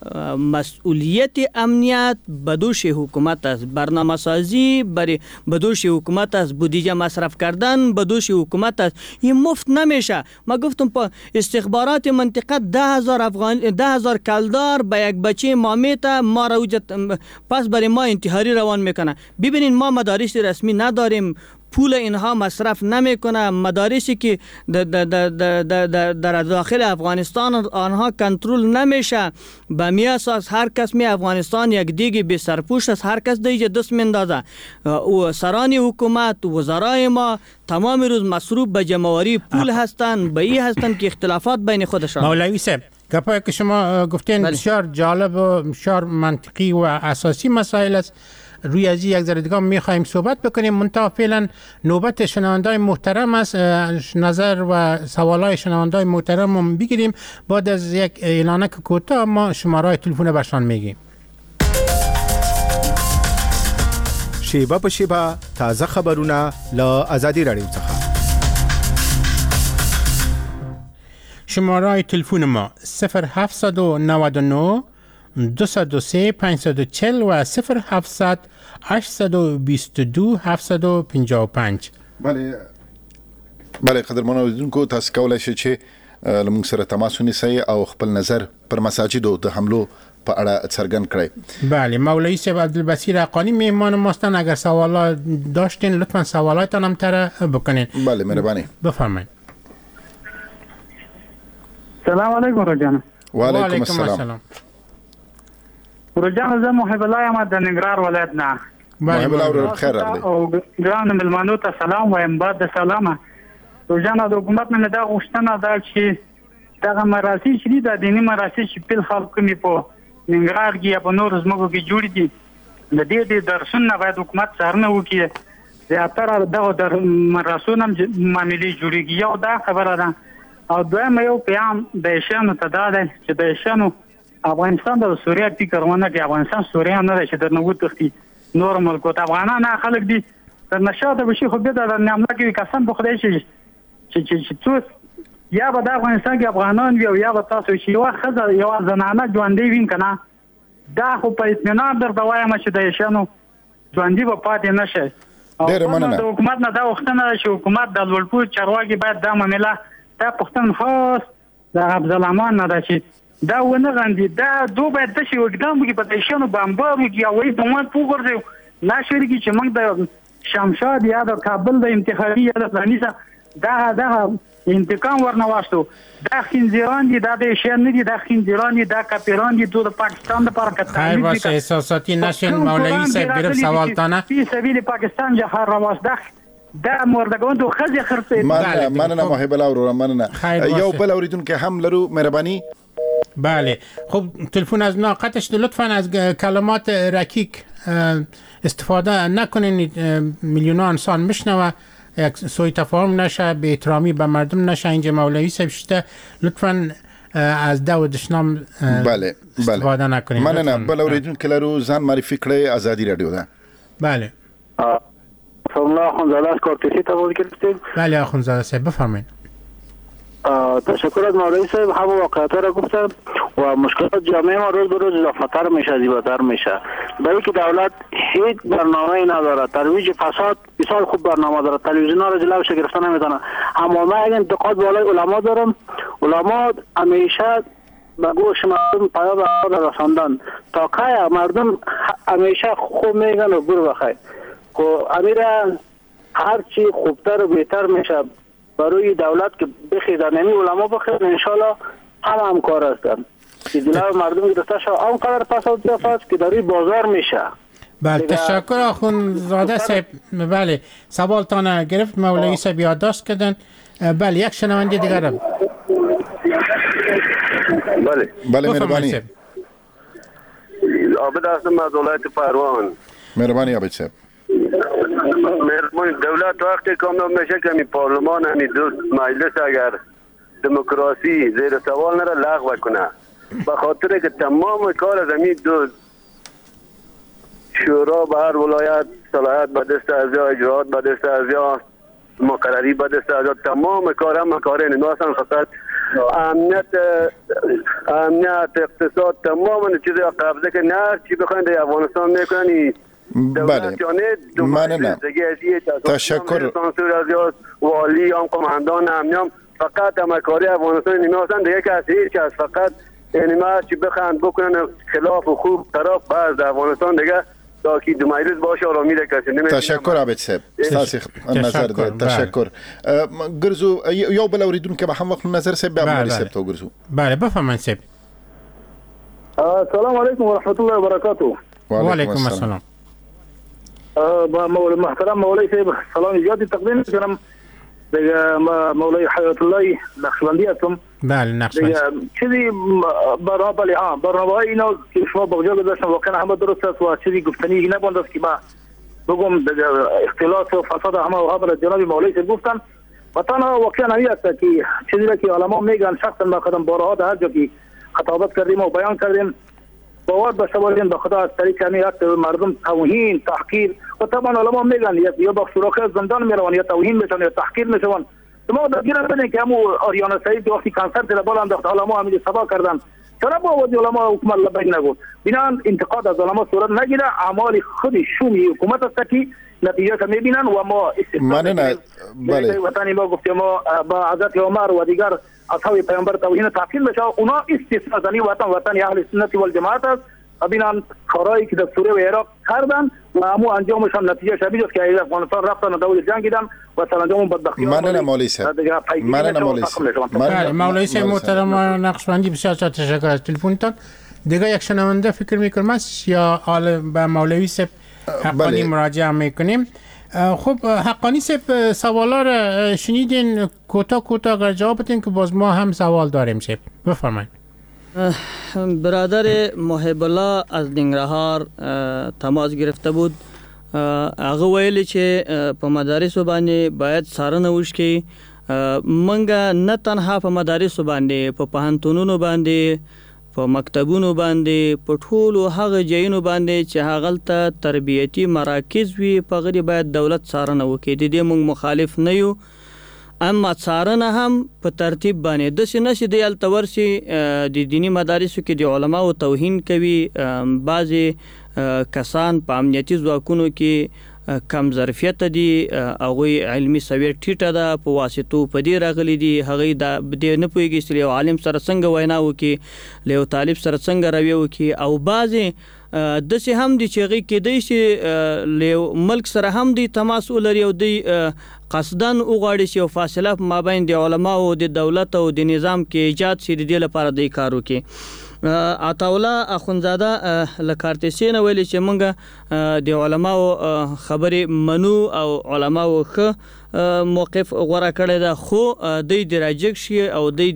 مسئولیت امنیت بدوش حکومت است برنامه سازی برای بدوش حکومت است بودجه مصرف کردن بدوش حکومت است این مفت نمیشه ما گفتم په استخبارات منطقه ده هزار افغان ده هزار کلدار به یک بچه ما میته ما را پس برای ما انتحاری روان میکنه. ببینین ما مدارس رسمی نداریم، پول اینها مصرف نمیکنه، مدارسی که در داخل افغانستان آنها کنترل نمیشه، به می اساس هر کس می افغانستان یک دیگه بی سرپوش است، هر کس دیگه دست میندازه. و سران حکومت، وزرای ما تمام روز مصروف به جمعوری پول هستند، به این هستند که اختلافات بین خودشان. مولوی صاحب گپایی که شما گفتین بسیار جالب و بسیار منطقی و اساسی مسائل است. روی از یک ذره دیگه می‌خوایم صحبت بکنیم، منتها فعلا نوبت شنوندای محترم است. نظر و سوالای شنوندای محترم هم بگیریم. بعد از یک اعلانک کوتاه ما شماره تلفن برشان میگیم. شیبه په شیبه تازه خبرونه لا آزادی رادیو څخه. شماره تلفن ما صفر هفت نه نه دو صفر سه پنج صفر چهل و صفر هفتصد هشتصد و بیست و دو هفتصد و پنجاه و پنج. بله بله قدرمنو اوریدونکو، تاسو کولای شئ چې لمونږ سره تماس ونیسئ او خپل نظر پر مساجدو د حملو په اړه څرګند کړئ. بله، مولوی صاحب عبدالبصیر حقانی مهمان ماستن. اگر سوالات داشتین لطفا سوالاتتان هم طرح بکنین. بله مهربانی بفرمایید. سلام علیکم روجان. و علیکم السلام. روجان زه محب الله یم د ننګرهار ولایت نه. محب الله ورو خیر راغلی. او ګران ملمنو ته سلام وایم. بعد د سلامه روجان د حکومت نه دا غوښتنه ده چې دغه مراسم چې د دینی مراسم چې په خلکو می په ننګرهار کې په نور زموږ کې جوړ دي، د دې د درسونه باید حکومت څارنه وکړي. زیاتره دغه در مراسم معاملې جوړیږي. یو دا خبره ده. او دویم یو پیام د ایشانو ته دا دی چې د ایشانو افغانستان د سوریه فکر ونه کوي. افغانستان سوریه نه ده چې در نه وتښتي نور ملکو ته. افغانان خلک دي تر نشاطه بشي، خو بیا د نعمت کې قسم په خدای شي چې چې څوک یا به د افغانستان کې افغانان وي او یا به تاسو چې یو ښځه یو زنانه ژوندۍ وین کنه، دا خو په اطمینان درته وایم چې د ایشانو ژوندۍ به پاتې نشي. ډېره مننه. د حکومت نه دا غوښتنه ده چې حکومت د لوړپوړو چارواکي باید دا معامله دا پښتون خاص د عبدالرحمن نه ده چې دا ونه غندي. دا دو باید د شي وګدام کې په دیشانو بمبار وکړي او یې دومره پوغورځي نه شریږي چې موږ د شمشاد یا د کابل د انتخابي یا د پلانیسه دا دا انتقام ورنه واستو. دا خنزیران دي، دا د شین نه دي، دا خنزیران دي، دا کاپیران دي. د پاکستان د پرکت خیر باشه احساساتی نشین. مولوی صاحب گرفت سوالتانه فی سبیل پاکستان جهار رواست دا مردگان تو خزی خرڅه. مننه مننه محب الله ورو مننه. یو بل اوریدونکو هم لرو مهربانی. بله خب تلفن از ناقتش لطفا از کلمات رکیک استفاده نکنین. میلیون‌ها انسان میشنوه، یک سوء تفاهم نشه، به احترامی به مردم نشه. اینجا مولوی صاحب شته، لطفا از دو دشنام بله استفاده نکنین. مننه. بل اوریدونکو لرو ځان معرفي کړئ. آزادی رادیو ده. بله سلام آخوندزاده از کارتسی تماس گرفتیم. بله آخوندزاده صاحب بفرمایید. تشکر از مولوی صاحب، همه واقعیت را گفتم و مشکلات جامعه ما روز به روز اضافتر میشه، زیباتر میشه. برای که دولت هیچ برنامه‌ای نداره، ترویج فساد بسیار خوب برنامه داره، تلویزیون‌ها را جلوش گرفتن نمیتونه. اما من اگه انتقاد بالای علما دارم، علما همیشه به گوش مردم پیام را رساندن تا که مردم همیشه خوب میگن و برو بخیر. که امیره هر چی خوبتر و بهتر میشه برای دولت که بخیزن، یعنی علما بخیزن انشالله هم همکار هستن که جلو مردم گرفته شد. آنقدر فساد زیافت که در بازار میشه. بله تشکر آخوندزاده صاحب. بله سوالتان گرفت، مولوی صاحب یادداشت کردن. بله یک شنونده دیگر رو. بله بله مهربانی. عابد هستم از ولایت پروان. مهربانی عابد صاحب. مهربانی. دولت وقتی کامیاب میشه که می پارلمان یعنی دوست مجلس اگر دموکراسی زیر سوال نره لغو کنه، به خاطر که تمام کار از این دو شورا به هر ولایت صلاحیت به دست از یا اجرات به دست از یا مقرری به دست از یا تمام کار هم کار نمی‌استن. فقط امنیت امنیت اقتصاد تمام چیز قبضه که نه چی بخواین در افغانستان میکنن. بله مننه. تشکر. والی هم قماندان امنیام فقط همکاری افغانستان نمی‌استن. دیگه که از هیچ از فقط یعنی ما چی بخوان بکنن خلاف و خوب طرف باز در افغانستان دیگه تا که دو مجلس باشه آرامی ده کسی نمی‌بینم. تشکر عابد صاحب ستاسو نظر ده تشکر ګرځو یو بل اوریدونکو به هم وخت نظر صاحب به مولوی صاحب ته ګرځو. بله بفرمایئ صاحب. السلام علیکم ورحمت الله وبرکاته. وعلیکم السلام. مولوی محترم مولوی صاحب سلام زیادی تقدیم می‌کنم. دیگه مولوی حیات الله نقشبندی هستم. بله نقشبندی. چیزی برنامه ها برنامه اینا که شما با وجود داشتن واقعا همه درست است و چیزی گفتنی اینا بند است که ما بگم اختلاط و فساد همه و خبر جناب مولوی صاحب گفتن و تنها واقعا همین است که چیزی را که علما میگن شخصا ما خودم بارها در هر جا که خطابت کردیم و بیان کردیم باور داشته باشیم به خدا از طریق همین است مردم توهین تحقیر و طبعا علما میگن یا با سوراخ زندان میرون یا توهین میشن یا تحقیر میشن. ما درگیر بدیم که همو آریانا سعید وقتی کنسرت را بالا انداخت علما همین سبا کردن چرا با وجه علما حکومت لبک نگفت بنان انتقاد از علما صورت نگیره اعمال خود شومی حکومت است که نتیجه را میبینن و ما استفاده بله وطنی ما گفتیم ما با حضرت عمر و دیگر اصحاب پیامبر توهین تحقیر میشه اونا استثناء زنی وطن وطن اهل سنت و جماعت است بنان کارهایی که در سوریه و عراق کردن و همو انجامشان نتیجه شبیه است که افغانستان رفتن و دور جنگیدن و سرانجام بدبختی مننه مولوی صاحب مننه مولوی صاحب بله مولوی صاحب محترم نقشبندی بسیار تشکر از تلفنتان. دیگه یک شنونده فکر میکنم یا حال به مولوی صاحب حقانی مراجعه میکنیم. خب حقانی صاحب سوالا را شنیدین کوتاه کوتاه اگر جواب بدین که باز ما هم سوال داریم صاحب بفرمایید. برادر محب الله از ننګرهار تماس گرفته بود. هغه ویل چې په مدارسو باندې باید څارنه وشي. منګه نه تنها په مدارسو باندې په پوهنتونونو باندې په مکتبونو باندې په ټولو هغه ځایونو باندې چې هغلته تربیتي مراکز وي په غری باید دولت څارنه وکړي. د دې موږ مخالف نه یو اما څارنه هم په ترتیب باندې د سینې د التورسي د دینی مدارسو کې د علماو توهین کوي. بعضی کسان په امنیتي ځواکونو کې کم ظرفیت دي هغه علمي سوي ټیټه ده په واسطو په دې راغلي دي هغه د نه پويږي چې یو عالم سره څنګه وینا وکي له طالب سره څنګه روي وکي او بعضی د سه هم دي چې غي کې دی چې له ملک سره هم دي تماس ولري او دی قصدن وغواړي چې فاصله په مابین د علماء او د دولت او د نظام کې ایجاد شي د لپاره د کارو کې. عطاوله اخونزاده لکارتسین ویل چې مونږ د علماو خبرې منو او علماو خ موقف غوړه کړی دا خو د دراجک شي او د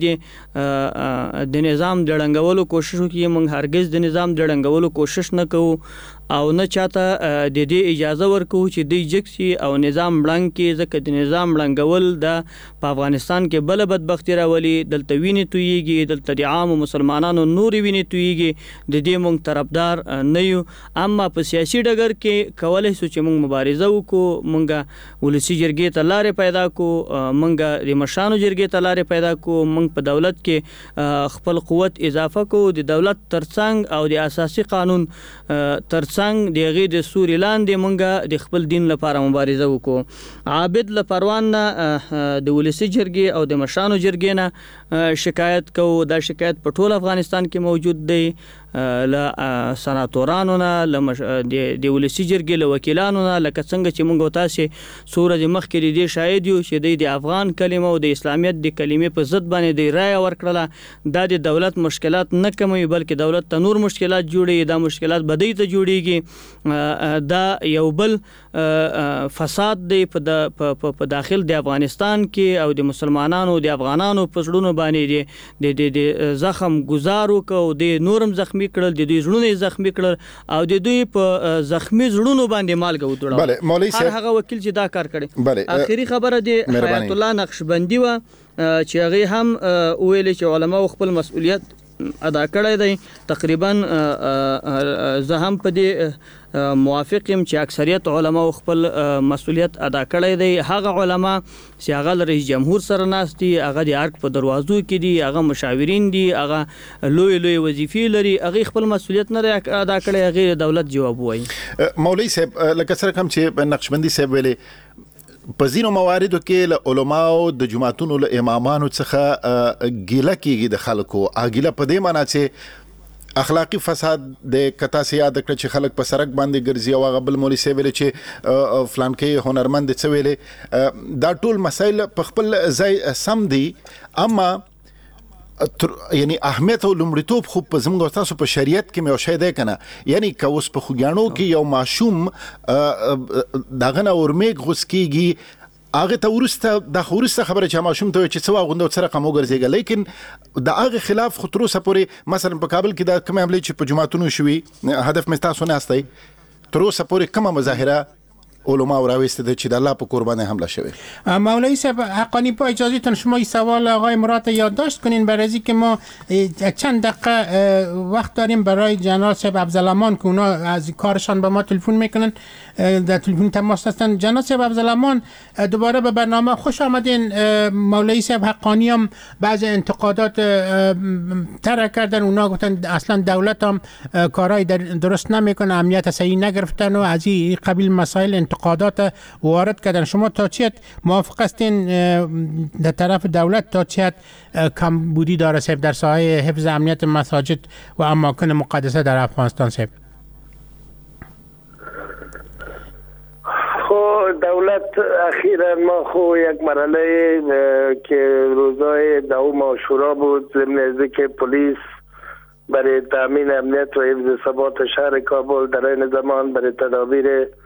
د نظام د ړنګولو کوشش کوي. مونږ هرگز د نظام د ړنګولو کوشش نه کوو او نه چاته د دې اجازه ورکو چې د جکسي او نظام بلنګ کې ځکه د نظام بلنګول د په افغانستان کې بل بدبختی راولي دلته ویني تویږي دلته د عام مسلمانانو نور ویني تویږي د دې مونږ طرفدار نه یو. اما په سیاسي ډګر کې کولای شو چې مونږ مبارزه وکړو مونږ ولسی جرګې ته لارې پیدا کو مونږ د مشانو جرګې ته لارې پیدا کو مونږ په دولت کې خپل قوت اضافه کو د دولت ترڅنګ او د اساسي قانون ترڅنګ څنګه دغه د سوري لاندې مونږه د خپل دین لپاره مبارزه وکړو. عابد لپروان د ولسی جرګې او د مشانو جرګې نه شکایت کو. دا شکایت په ټول افغانستان کې موجود دی ل سناتورانو نه د ولسی جرګې له وکیلانو نه لکه څنګه چې مونږ تاسو سورج مخکې د شاهد یو چې د افغان کلمه او د اسلامیت د کلمې په ضد باندې د رائے ورکړه دا د دولت مشکلات نه کموي بلکې دولت ته نور مشکلات جوړي. دا مشکلات بدی ته جوړيږي. دا یو بل فساد دی په په داخل د افغانستان کې او د مسلمانانو د افغانانو په زړونو باندې د د زخم گزارو کو د نورم زخمی کړل د دوی زړونه زخمی کړل او د دوی په زخمی زړونو باندې مالګه وټړل. بله مولوی صاحب هغه وکیل چې دا کار کړي. اخیری خبره دی حیات الله نقشبندی و چې هغه هم ویل چې علما خپل مسؤلیت ادا کړی دی. تقریبا زه هم په دې موافق یم چې اکثریت علما خپل مسؤلیت ادا کړی دی. هغه علما چې هغه رئیس جمهور سره ناستي هغه د ارک په دروازو کې دي هغه مشاورین دي هغه لوی لوی وظیفې لري هغه خپل مسؤلیت نه ادا کړی هغه دولت جواب وایي. مولوی صاحب لکه سره کوم چې نقشبندي صاحب ویلي په ځینو مواردو کې له علماو د جماعتونو له امامانو څخه ګیله کېږي د خلکو. اګیله په دې معنی چې اخلاقی فساد د کتا سي یاد کړ چې خلک په سرک باندې ګرځي او هغه بل مولوی سی ویل چې فلان کې هنرمند څه ویلې. دا ټول مسایل په خپل ځای سم دي، اما یعنی اهمیت او لومړیتوب خو په زموږ تاسو په شریعت کې مې او شای دی کنه، یعنی که اوس په خوګیانو کې یو ماشوم دغه نه اورمیګ غوس کیږي هغه ته ورسته د خورسته خبره چې ماشوم ته چې څو غوندو سره قمو ګرځيږي، لیکن د هغه خلاف خطر سره پورې مثلا په کابل کې دا کوم عملي چې په جماعتونو شوي هدف مې تاسو نه استای تر اوسه پورې کومه مظاهره علماء راوسته ده چې د الله په قربان حمله شوی. مولوی صاحب حقانی با اجازهتون شما این سوال آقای مراد یادداشت کنین برای از اینکه ما چند دقیقه وقت داریم برای جناب صاحب افضلامان که اونا از کارشان به ما تلفن میکنن، در تلفن تماس هستن. جناب صاحب افضلامان دوباره به برنامه خوش آمدین. مولوی صاحب حقانی هم بعضی انتقادات طرح کردن، اونا گفتن اصلا دولت هم کارهای درست نمیکنه، امنیت صحیح نگرفتن و از این قبیل مسائل انتقادات وارد کردن. شما تا چیت موافق هستین در طرف دولت تا چیت کمبودی داره صاحب در ساحه حفظ امنیت مساجد و اماکن مقدسه در افغانستان صاحب؟ خو دولت اخیرا ما خو یک مرحله که روزای دوم عاشورا بود ضمن از که پلیس برای تامین امنیت و حفظ ثبات شهر کابل در این زمان برای تدابیر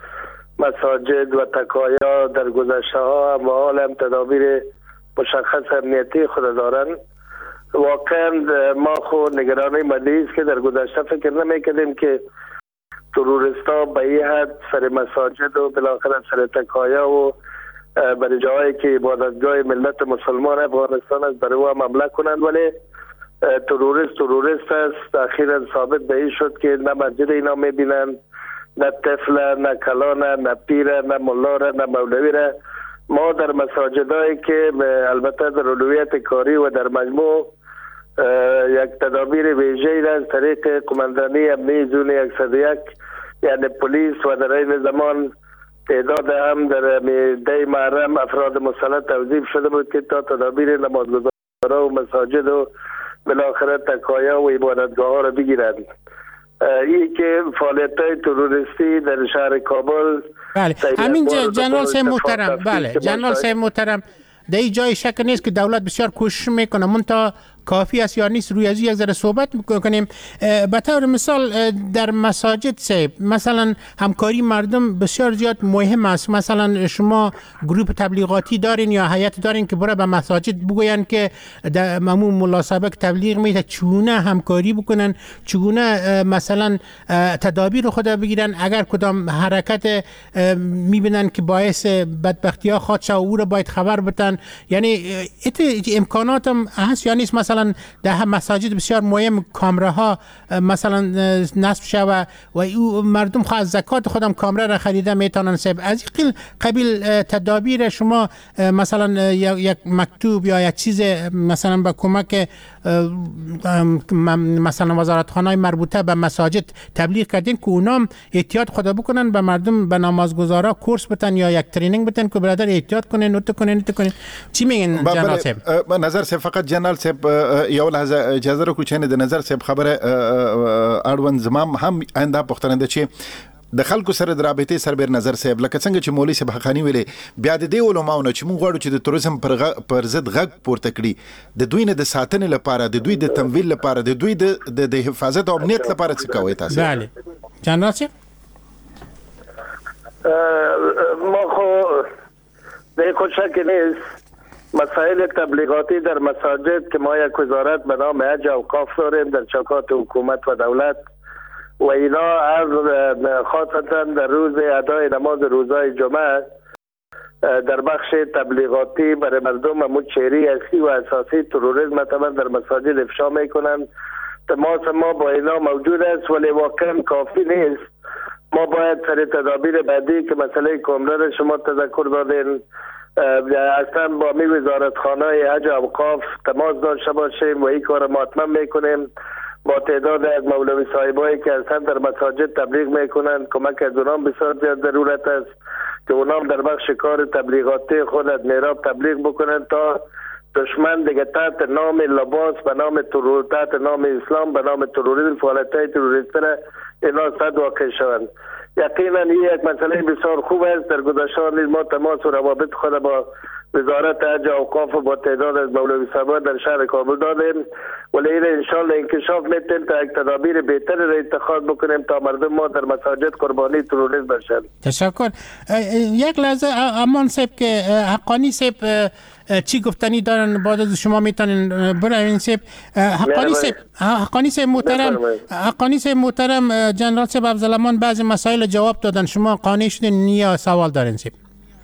مساجد و تکایا در گذشته ها و حال هم تدابیر مشخص امنیتی خود دارند. واقعا ما خود نگرانی ملی است که در گذشته فکر نمی‌کردیم که تروریستا به این حد سر مساجد و بالاخره سر تکایا و برای جایی که عبادتگاه ملت مسلمان افغانستان است برای او حمله کنند، ولی تروریست تروریست است. اخیرا ثابت به این شد که نه مسجد اینا می‌بینند، نه طفل، نه کلان، نه پیر، نه ملا، نه مولوی را. ما در مساجدایی که البته در اولویت کاری و در مجموع یک تدابیر ویژه‌ای را از طریق قماندانی امنیه زون صد و یک یعنی پلیس و در این زمان تعداد هم در دی محرم افراد مسلح توظیف شده بود که تا تدابیر نمازگزارا و مساجد و بالاخره تکایا و عبادتگاه ها را بگیرند. این که فعالیت های تروریستی در شهر کابل بله همین جنرال صاحب محترم بله جنرال صاحب محترم در این جای شک نیست که دولت بسیار کوشش میکنه، منتها کافی است یا نیست روی از یک ذره صحبت کنیم. به طور مثال در مساجد صاحب مثلا همکاری مردم بسیار زیاد مهم است. مثلا شما گروه تبلیغاتی دارین یا هیئت دارین که برای به مساجد بگوین که در ممنون ملاسبه تبلیغ میده چگونه همکاری بکنن، چگونه مثلا تدابیر خود بگیرن، اگر کدام حرکت میبینن که باعث بدبختی ها خواهد شد او را باید خبر بدن. یعنی امکانات هم هست یا نیست؟ مثلا در مساجد بسیار مهم کامراها مثلا نصب شود و او مردم خواهد از زکات خودم کامرا را خریده میتونن صاحب. از این قبیل تدابیر شما مثلا یک مکتوب یا یک چیز مثلا با کمک مثلا وزارتخانه مربوطه به مساجد تبلیغ کردین که اونام احتیاط خدا بکنن، به مردم به نمازگزارا کورس بتن یا یک ترینینگ بتن که برادر احتیاط کنن، نوت کنن، نوت کنن. چی میگن جنرال صاحب؟ نظر صاحب فقط جنرال صاحب یو لحظه اجازه رو کوچنه د نظر صاحب خبره اړوند زمام هم آینده پښتنه ده چې د خلکو سره د رابطې سربېر نظر صاحب لکه څنګه چې مولوی صاحب حقانی ویلي بیا د دې علماونو چې موږ غواړو چې د توریزم پر پر ضد غږ پورته کړي، د دوی نه د ساتنې لپاره، د دوی د تمویل لپاره، د دوی د حفاظت او امنیت لپاره څه کوي تاسو؟ بله جنرال صاحب ما خو به خود شک نیست مسائل تبلیغاتی در مساجد که ما یک وزارت به نام حج و اوقاف داریم در چوکات حکومت و دولت و اینا از خاصتا در روز ادای نماز روزای جمعه در بخش تبلیغاتی برای مردم همون چهره اصلی و اساسی تروریسم طبعا در مساجد افشا میکنن. تماس ما با اینا موجود است ولی واقعا کافی نیست. ما باید سر تدابیر بعدی که مسئله کامرا شما تذکر دادین اصلا با می وزارتخانه حج و اوقاف تماس داشته باشیم و این کار ما حتما میکنیم. با تعداد از مولوی صاحبایی که اصلا در مساجد تبلیغ میکنن کمک از اونام بسیار زیاد ضرورت است که اونام در بخش کار تبلیغاتی خود از میراب تبلیغ بکنن تا دشمن دیگه تحت نام لباس به نام ترور تحت نام اسلام به نام تروریسم فعالیت‌های تروریستی را اینا صد واقع شوند. یقینا این یک مسئله بسیار خوب است. در گذشته نیز ما تماس و روابط خود با وزارت حج و اوقاف و با تعداد از مولوی صاحبان در شهر کابل دادیم، ولی این انشالله انکشاف میتیم تا یک تدابیر بهتر را اتخاذ بکنیم تا مردم ما در مساجد قربانی تروریسم بشن. تشکر. یک لحظه امان صاحب که حقانی صاحب چی گفتنی دارن بعد از شما میتونین برای صاحب حقانی صاحب حقانی صاحب محترم حقانی صاحب محترم جنرال صاحب عبدالرحمن بعضی مسائل جواب دادن، شما قانع شدین یا سوال دارین صاحب؟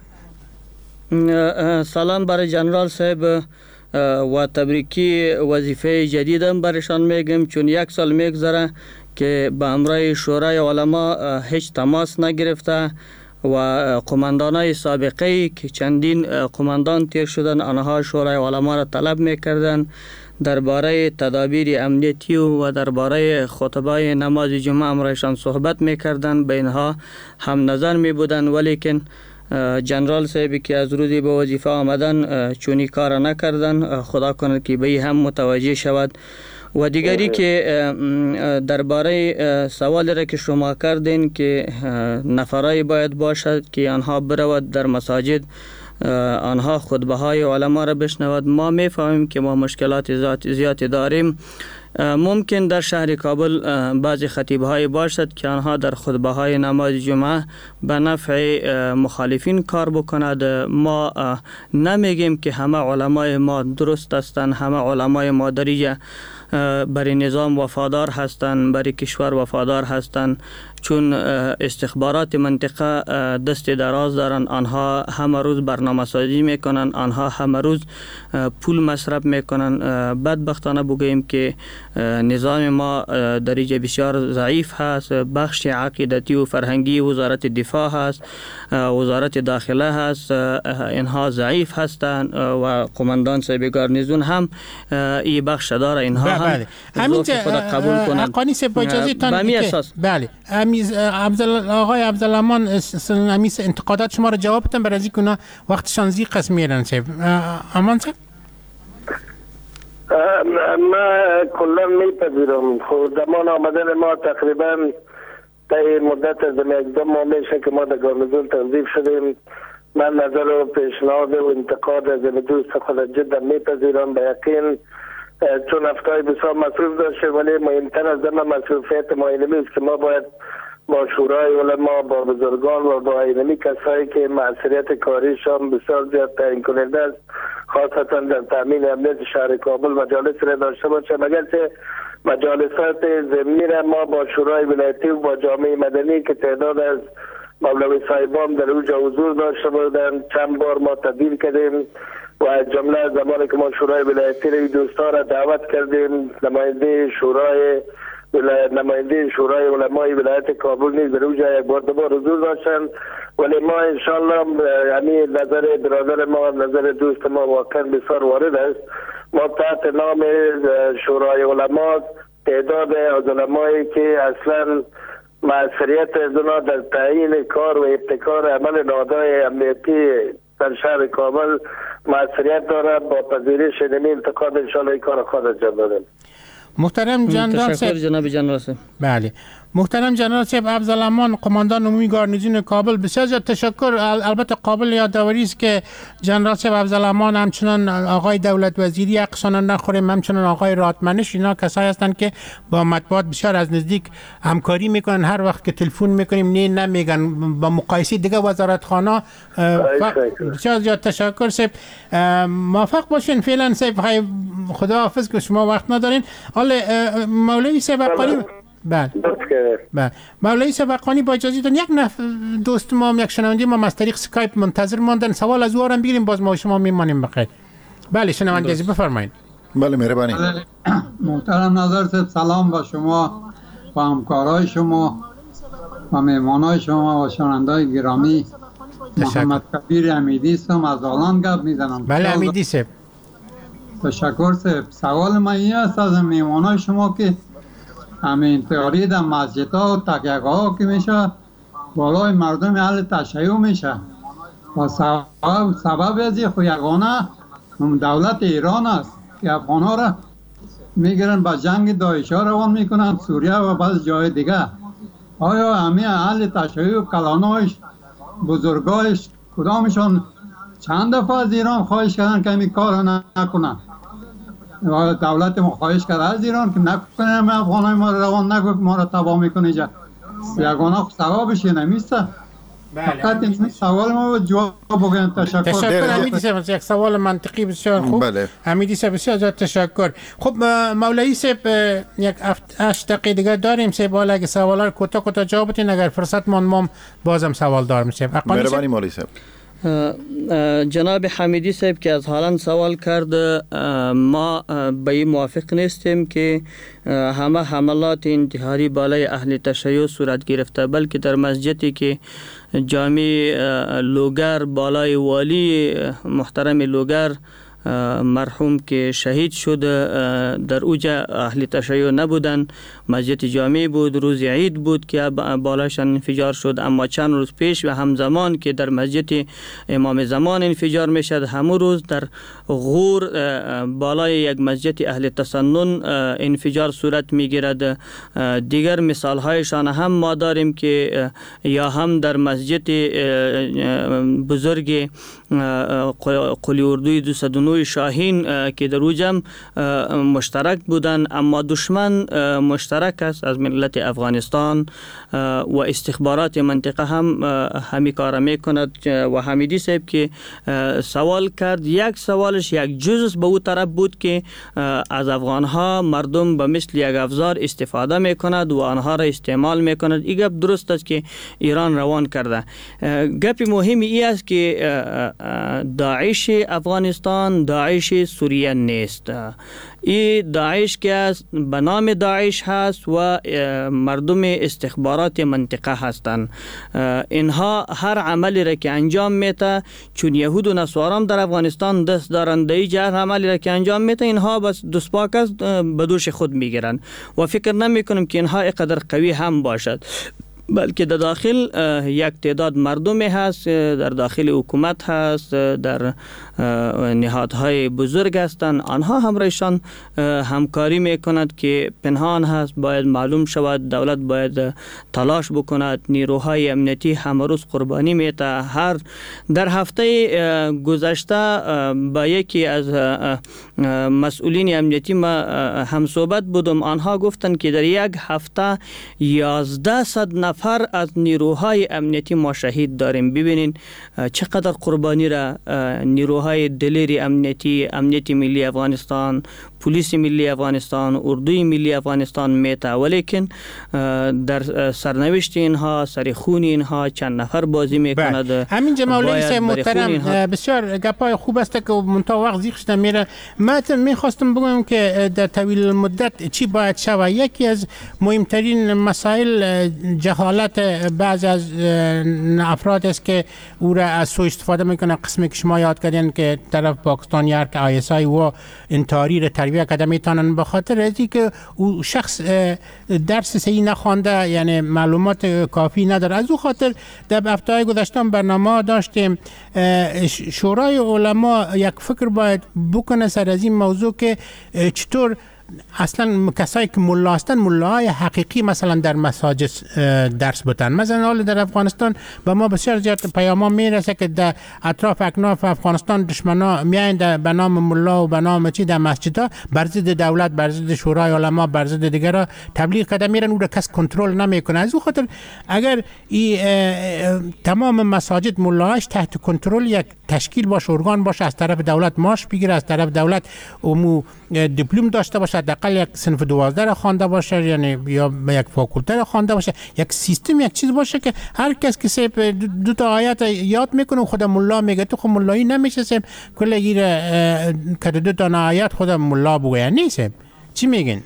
سلام برای جنرال صاحب و تبریکی وظیفه جدیدم برشان میگم، چون یک سال میگذره که به امرای شورای علما هیچ تماس نگرفته و قماندانای سابقه که چندین قماندان تیر شدن آنها شورای علما را طلب میکردن درباره تدابیر امنیتی و درباره خطبای نماز جمعه امرایشان صحبت میکردن، به اینها هم نظر می بودن، ولیکن جنرال صاحبی که از روزی به وظیفه آمدن چونی کار نکردن. خدا کنه که به هم متوجه شود. و دیگری که درباره سوالی را که شما کردین که نفرای باید باشد که آنها برود در مساجد آنها خطبه های علما را بشنود، ما میفهمیم که ما مشکلات زیادی داریم. ممکن در شهر کابل بعضی خطیب های باشد که آنها در خطبه های نماز جمعه به نفع مخالفین کار بکند. ما نمیگیم که همه علمای ما درست هستند، همه علمای ما دریجه برای نظام وفادار هستند، برای کشور وفادار هستند، چون استخبارات منطقه دست دراز دارن، آنها همه روز برنامه سازی میکنن، آنها همه روز پول مصرف میکنن. بدبختانه بگوییم که نظام ما دریجه بسیار ضعیف هست. بخش عقیدتی و فرهنگی وزارت دفاع هست، وزارت داخله هست، اینها ضعیف هستند و قماندان صاحب گارنیزون هم این بخش داره، اینها هم همین خود قبول کنند. حقانی صاحب اجازه تان به می اساس بله عبدالله آقای عبدالرحمن امیس انتقادات شما رو جواب بدن برای اینکه اونا وقتشان زی قسم میرن صاحب. امان صاحب ما کلا میپذیرم. خود زمان آمدن ما تقریبا تا مدت از یک دو ماه میشه که ما در گارنیزون توظیف شدیم. من نظر و پیشنهاد و انتقاد از دوست خود جدا میپذیرم به یقین، چون افتای بسیار مصروف داشته، ولی مهمتر از همه مصروفیت ما اینمی است که ما باید با شورای علما، با بزرگان و با اینمی کسایی که مسئولیت کاریشان بسیار زیاد تعیین کننده است، خاصتا در تامین امنیت شهر کابل مجالس را داشته باشیم. اگرچه مجالسات ضمنی را ما با شورای ولایتی و با جامعه مدنی که تعداد از مولوی صاحبان در اوجا حضور داشته بودند چند بار ما تبدیل کردیم و از جمله زمانی که ما شورای ولایتی را دوستا را دعوت کردیم، نماینده شورای نماینده شورای علمای ولایت کابل نیز در اوجا یک بار دو بار حضور داشتند، ولی ما انشالله یعنی نظر برادر ما نظر دوست ما واقعا بسیار وارد است. ما تحت نام شورای علما تعداد از علمایی که اصلا مسئولیت از اونا در تعیین کار و ابتکار عمل نهادهای امنیتی در شهر کابل مسئولیت داره، با پذیرش نمی انتقاد انشالله این کار خود انجام دادیم. محترم جنرال صاحب جناب جنرال صاحب بله محترم جنرال صاحب عبدالرحمن قماندان عمومی گارنیزون کابل، بسیار زیاد تشکر. البته قابل یادآوری است که جنرال صاحب عبدالرحمن همچنان آقای دولت وزیری اقصانا نخوریم، همچنان آقای راتمنش، اینا کسایی هستند که با مطبوعات بسیار از نزدیک همکاری میکنن. هر وقت که تلفن میکنیم نه نمیگن، با مقایسه دیگه وزارتخانه. بسیار زیاد تشکر صاحب، موفق باشین. فعلا صاحب خدا حافظ که شما وقت ندارین. حالا مولوی صاحب حقانی بله بله مولوی صاحب حقانی با اجازه دادن یک نفر دوست ما یک شنونده ما از طریق اسکایپ منتظر ماندن، سوال از او هم بگیریم باز ما شما میمانیم بخیر. بله شنونده عزیز بفرمایید. بله مهربانی. محترم نظر صاحب سلام با شما و همکارای شما و مهمانای شما و شنوندای گرامی. محمد کبیر امیدی هستم از آلان گپ میزنم. بله امیدی صاحب. تشکر صاحب. سوال من این است از مهمانای شما که همین تئوری در مسجد ها و تکیه ها که میشه بالای مردم اهل تشیع میشه و سبب سبب از این خو یگانه دولت ایران است که افغان ها را میگیرن با جنگ داعش ها روان میکنن سوریه و بعض جای دیگه. آیا همه اهل تشیع و کلانایش بزرگایش کدامشان چند دفعه از ایران خواهش کردن که این کار نکنن؟ دولت ما خواهش کرده از ایران که نکنه ما افغان های ما روان نکنه ما را تباه میکنه جا یگانه سوابش نمیسته. فقط این سوال ما جواب بگن. تشکر. تشکر حمیدی صاحب، یک سوال منطقی بسیار خوب. بله. حمیدی صاحب بسیار زیاد تشکر. خب مولایی صاحب یک هشت دقیقه دیگه داریم صاحب، حالا اگه سوالا رو کوتاه کوتاه جواب بدین، اگر فرصت مون ما بازم سوال دارم صاحب. مهربانی مولایی صاحب. جناب حمیدی صاحب که از هالند سوال کرد، ما به این موافق نیستیم که همه حملات انتحاری بالای اهل تشیع صورت گرفته، بلکه در مسجدی که جامع لوگر بالای والی محترم لوگر مرحوم که شهید شد در اوجا اهل تشیع نبودن، مسجد جامع بود، روز عید بود که بالاشان انفجار شد. اما چند روز پیش و همزمان که در مسجد امام زمان انفجار میشد، همون روز در غور بالای یک مسجد اهل تسنن انفجار صورت میگیرد. دیگر مثال هایشان هم ما داریم که یا هم در مسجد بزرگ قلی اردوی دو صد و نه شاهین که در اوجم مشترک بودن، اما دشمن مشترک است از ملت افغانستان و استخبارات منطقه هم همی کار میکند. و حمیدی صاحب که سوال کرد، یک سوالش یک جزء به او طرف بود که از افغان ها مردم به مثل یک افزار استفاده میکند و آنها را استعمال میکند. این گپ درست است که ایران روان کرده. گپ مهمی ای است که داعش افغانستان داعش سوریه نیست. این داعش که است به نام داعش هست و مردم استخبارات منطقه هستند. اینها هر عملی را که انجام میته، چون یهود و نصارا در افغانستان دست دارند، هر عملی را که انجام میته اینها بس دستپاک است به دوش خود میگیرن و فکر نمی کنم که اینها اینقدر قوی هم باشد، بلکه در داخل یک تعداد مردمی هست، در داخل حکومت هست، در نهادهای بزرگ هستند، آنها همراهشان همکاری میکند که پنهان هست. باید معلوم شود، دولت باید تلاش بکند. نیروهای امنیتی همه روز قربانی میته. هر در هفته گذشته با یکی از مسئولین امنیتی ما هم صحبت بودم، آنها گفتند که در یک هفته یازده صد نفر از نیروهای امنیتی ما شهید داریم. ببینین چقدر قربانی را نیروهای دلیری امنیتی، امنیت ملی افغانستان، پلیس ملی افغانستان، اردوی ملی افغانستان میته، ولیکن در سرنوشت اینها، سر خون اینها چند نفر بازی میکند. همین جمالی صاحب محترم، بسیار گپای خوب است که منتها وقت زیخش نمیره. من میخواستم بگم که در طویل مدت چی باید شود. یکی از مهمترین مسائل جهالت بعض از افراد است که او را از سوء استفاده میکنه. قسمی که شما یاد کردین که طرف پاکستانیار که آی اس آی و انتحاری را تربیت کرده میتونن به خاطر ازی که او شخص درس صحیح نخوانده، یعنی معلومات کافی نداره. از او خاطر در هفته‌های گذشته برنامه داشتیم. شورای علما یک فکر باید بکنه سر از این موضوع که چطور اصلا کسایی که ملا هستن، ملاهای حقیقی مثلا در مساجد درس بدن. مثلا حال در افغانستان به ما بسیار زیاد پیاما میرسه که در اطراف اکناف افغانستان دشمنا میایند به نام ملا و به نام چی در مسجدها بر ضد دولت، بر ضد شورای علما، بر ضد دیگرا تبلیغ کرده میرن، او را کس کنترل نمیکنه. از اون خاطر اگر ای تمام مساجد ملاهاش تحت کنترل یک تشکیل باشه، ارگان باشه، از طرف دولت ماش بگیره، از طرف دولت امو دیپلم داشته باشه، حداقل یک صنف دوازده را خوانده باشه، یعنی یا یک فاکولته را خوانده باشه، یک سیستم، یک چیز باشه که هر کس که سیب دو تا آیات یاد میکنه خود ملا میگه تو خود ملایی نمیشه سیب کل گیره که دو تا آیات خود ملا بگویه نیست. چی میگین؟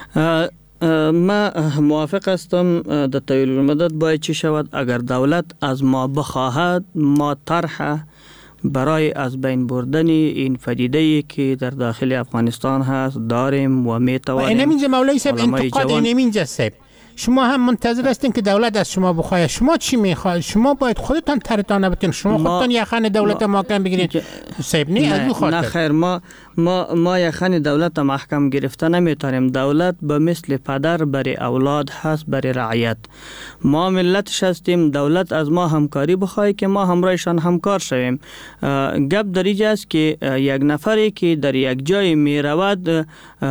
ما موافق هستم. در طویل مدت باید چی شود؟ اگر دولت از ما بخواهد، ما طرح برای از بین بردن این فدیده‌ای که در داخل افغانستان هست داریم و میتوانیم. این اینجا مولای صاحب انتقاد این اینجا صاحب شما هم منتظر هستین که دولت از شما بخواد. شما چی میخواید؟ شما باید خودتان ترتان بتین. شما خودتان یخن دولت ما محکم بگیرید. سیب نی از نه خیر، ما ما ما یخن دولت محکم گرفته نمیتونیم. دولت به مثل پدر برای اولاد هست، برای رعیت. ما ملتش هستیم. دولت از ما همکاری بخواد که ما همراهشان همکار شویم. گپ در اینجا است که یک نفری که در یک جای می رود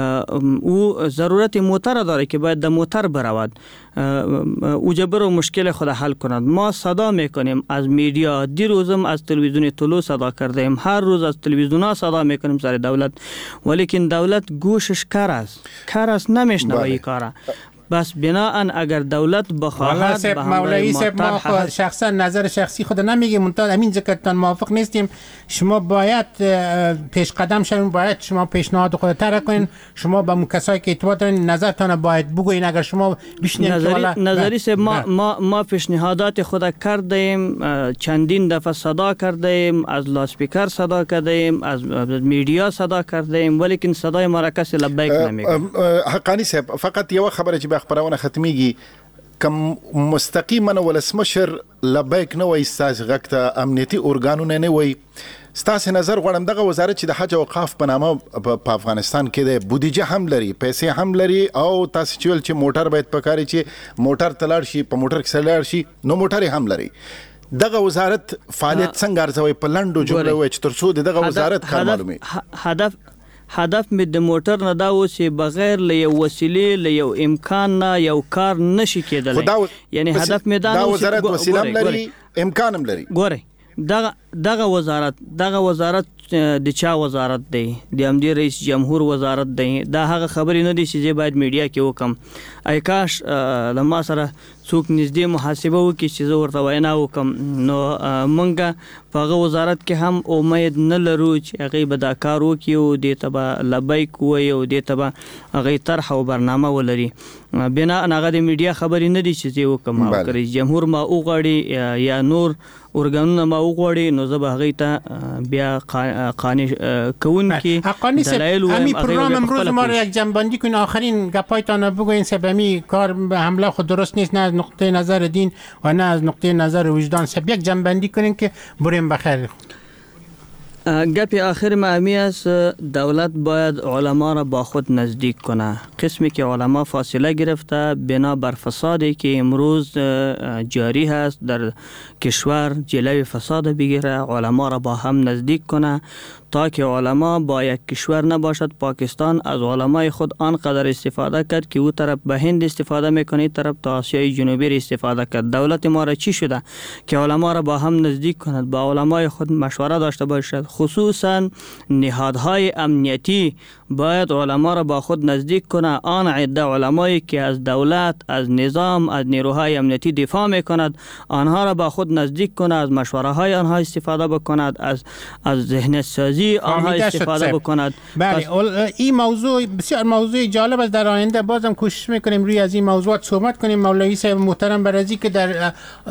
او ضرورت موتر داره که باید در موتر برود، او جبر و مشکل خود حل کند. ما صدا میکنیم از میدیا، دیروزم از تلویزیون طلوع صدا کردیم، هر روز از تلویزیون ها صدا میکنیم سر دولت، ولیکن دولت گوشش کر است، کر است، نمیشنوه این کاره. بس بناهن اگر دولت بخواهد به مولوی صاحب ما خود شخصا نظر شخصی خود نمیگیم، منتها همین ذکرتان موافق نیستیم. شما باید پیش قدم شوین، باید شما پیشنهاد خود طرح کنین. شما با کسایی که ارتباط دارین نظرتان باید بگوین. اگر شما بشنید نظری نظری صاحب ما ما ما پیشنهادات خود کردیم، چندین دفعه صدا کردیم، از لاسپیکر صدا کردیم، از میدیا صدا کردیم، ولیکن صدای ما را کسی لبیک نمیگه. حقانی صاحب فقط یو خبره چې خبرونه ختمیږي، کم مستقیما ولسمشر لبیک نه وای، ستاسو غږ ته امنیتي ارګانونه نه وای. ستاسو نظر غواړم دغه وزارت چې د حج او اوقاف په نامه په افغانستان کې د بودیجه هم لري، پیسې هم لري، او تاسو چې ول چې موټر باید پکاري چې موټر تلار شي، په موټر کې سلار شي، نو موټر هم لري. دغه وزارت فعالیت څنګه ارزوي په لنډو جملو وای چې ترڅو دغه وزارت کار معلومي؟ هدف هدف می د موټر نه دا و چې بغیر له یو وسیلې له یو امکان نه یو کار نشي کېدلی. یعنی هدف می دا دا وزارت وسیله هم لري، امکان هم لري. ګوره دغه دغه وزارت دغه وزارت د چا وزارت دی؟ د امدی رئیس جمهور وزارت دی. دا هغه خبرې نه دي چې باید میډیا کې وکم. ای کاش د ما سره څوک نږدې محاسبه وکړي چې زه ورته وینا وکم، نو مونږ په هغه وزارت کې هم امید نه لرو چې هغې به دا کار وکړي او دې ته به لبیک ووایي او دې ته به هغې طرح او برنامه ولري. بناء هغه د میډیا خبرې نه دي چې زه وکم. او که رئیس جمهور ما وغواړي یا نور ارګانونه ما وغواړي، نو زه به هغې ته بیا قانع کوونکي دلایل ووایم. همین پروگرام امروز ما را یک جنبندی کنین، آخرین گپایتان بگوین. سبمی کار حمله خود درست نیست، نه از نقطه نظر دین و نه از نقطه نظر وجدان. سب یک جنبندی کنین که بریم بخیر. گپی آخر ما همی است دولت باید علما را با خود نزدیک کنه. قسمی که علما فاصله گرفته بنا بر فسادی که امروز جاری هست در کشور جلوی فساد بگیره، علما را با هم نزدیک کنه تا که علما با یک کشور نباشد. پاکستان از علمای خود آنقدر استفاده کرد که او طرف به هند استفاده میکنه، طرف تا آسیای جنوبی استفاده کرد. دولت ما را چی شده که علما را با هم نزدیک کند، با علمای خود مشوره داشته باشد. خصوصا نهادهای امنیتی باید علما را با خود نزدیک کنه. آن عده علمایی که از دولت، از نظام، از نیروهای امنیتی دفاع میکند، آنها را با خود نزدیک کنه، از مشوره های آنها استفاده بکند، از از ذهن سازی آنها استفاده بکند. بله، این موضوع بسیار موضوع جالب است. در آینده بازم کوشش میکنیم روی از این موضوعات صحبت کنیم. مولوی صاحب محترم برازی که در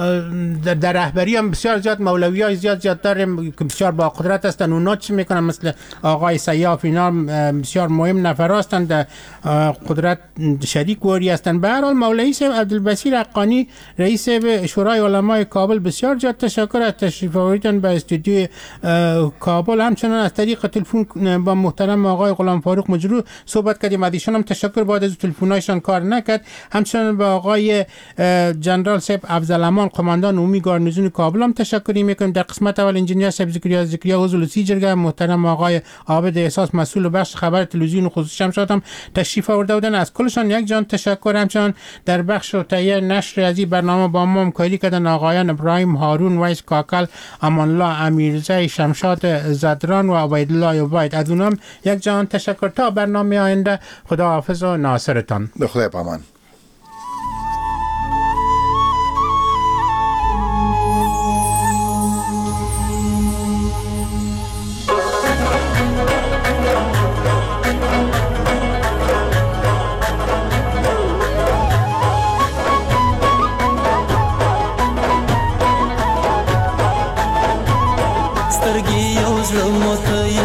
در, در رهبری هم بسیار زیاد مولوی های زیاد زیاد داریم که بسیار با قدرت هستند. اونا چی میکنن؟ مثل آقای سیاف، اینا بسیار مهم نفر هستند، در قدرت شریک واری هستند. به هر حال مولوی صاحب عبدالبصیر حقانی رئیس شورای علمای کابل بسیار زیاد تشکر از تشریف آوریدن به استودیوی کابل. همچنان از طریق تلفن با محترم آقای غلام فاروق مجرو صحبت کردیم. از ایشان هم تشکر، بعد از تلفن‌هایشان کار نکرد. همچنان به آقای جنرال صاحب افضل امان قماندان عمومی گارنیزون کابل هم تشکر میکنیم. در قسمت اول انجینیر صاحب زکریا زکریا عضو سی جرگه، محترم آقای عابد احساس مسئول بخش خبر تلویزیون خصوصی شمشاد هم تشریف آورده بودن. از کلشان یک جان تشکر. همچنان در بخش و تهیه نشر از این برنامه با ما همکاری کردن آقایان ابراهیم هارون، ویس کاکل، امان الله امیرزی، شمشاد زدران و عبیدالله عبید. از اونم یک جان تشکر. تا برنامه آینده خدا حافظ و ناصرتان. به خدای پامان. سترګې یو زړه مو ته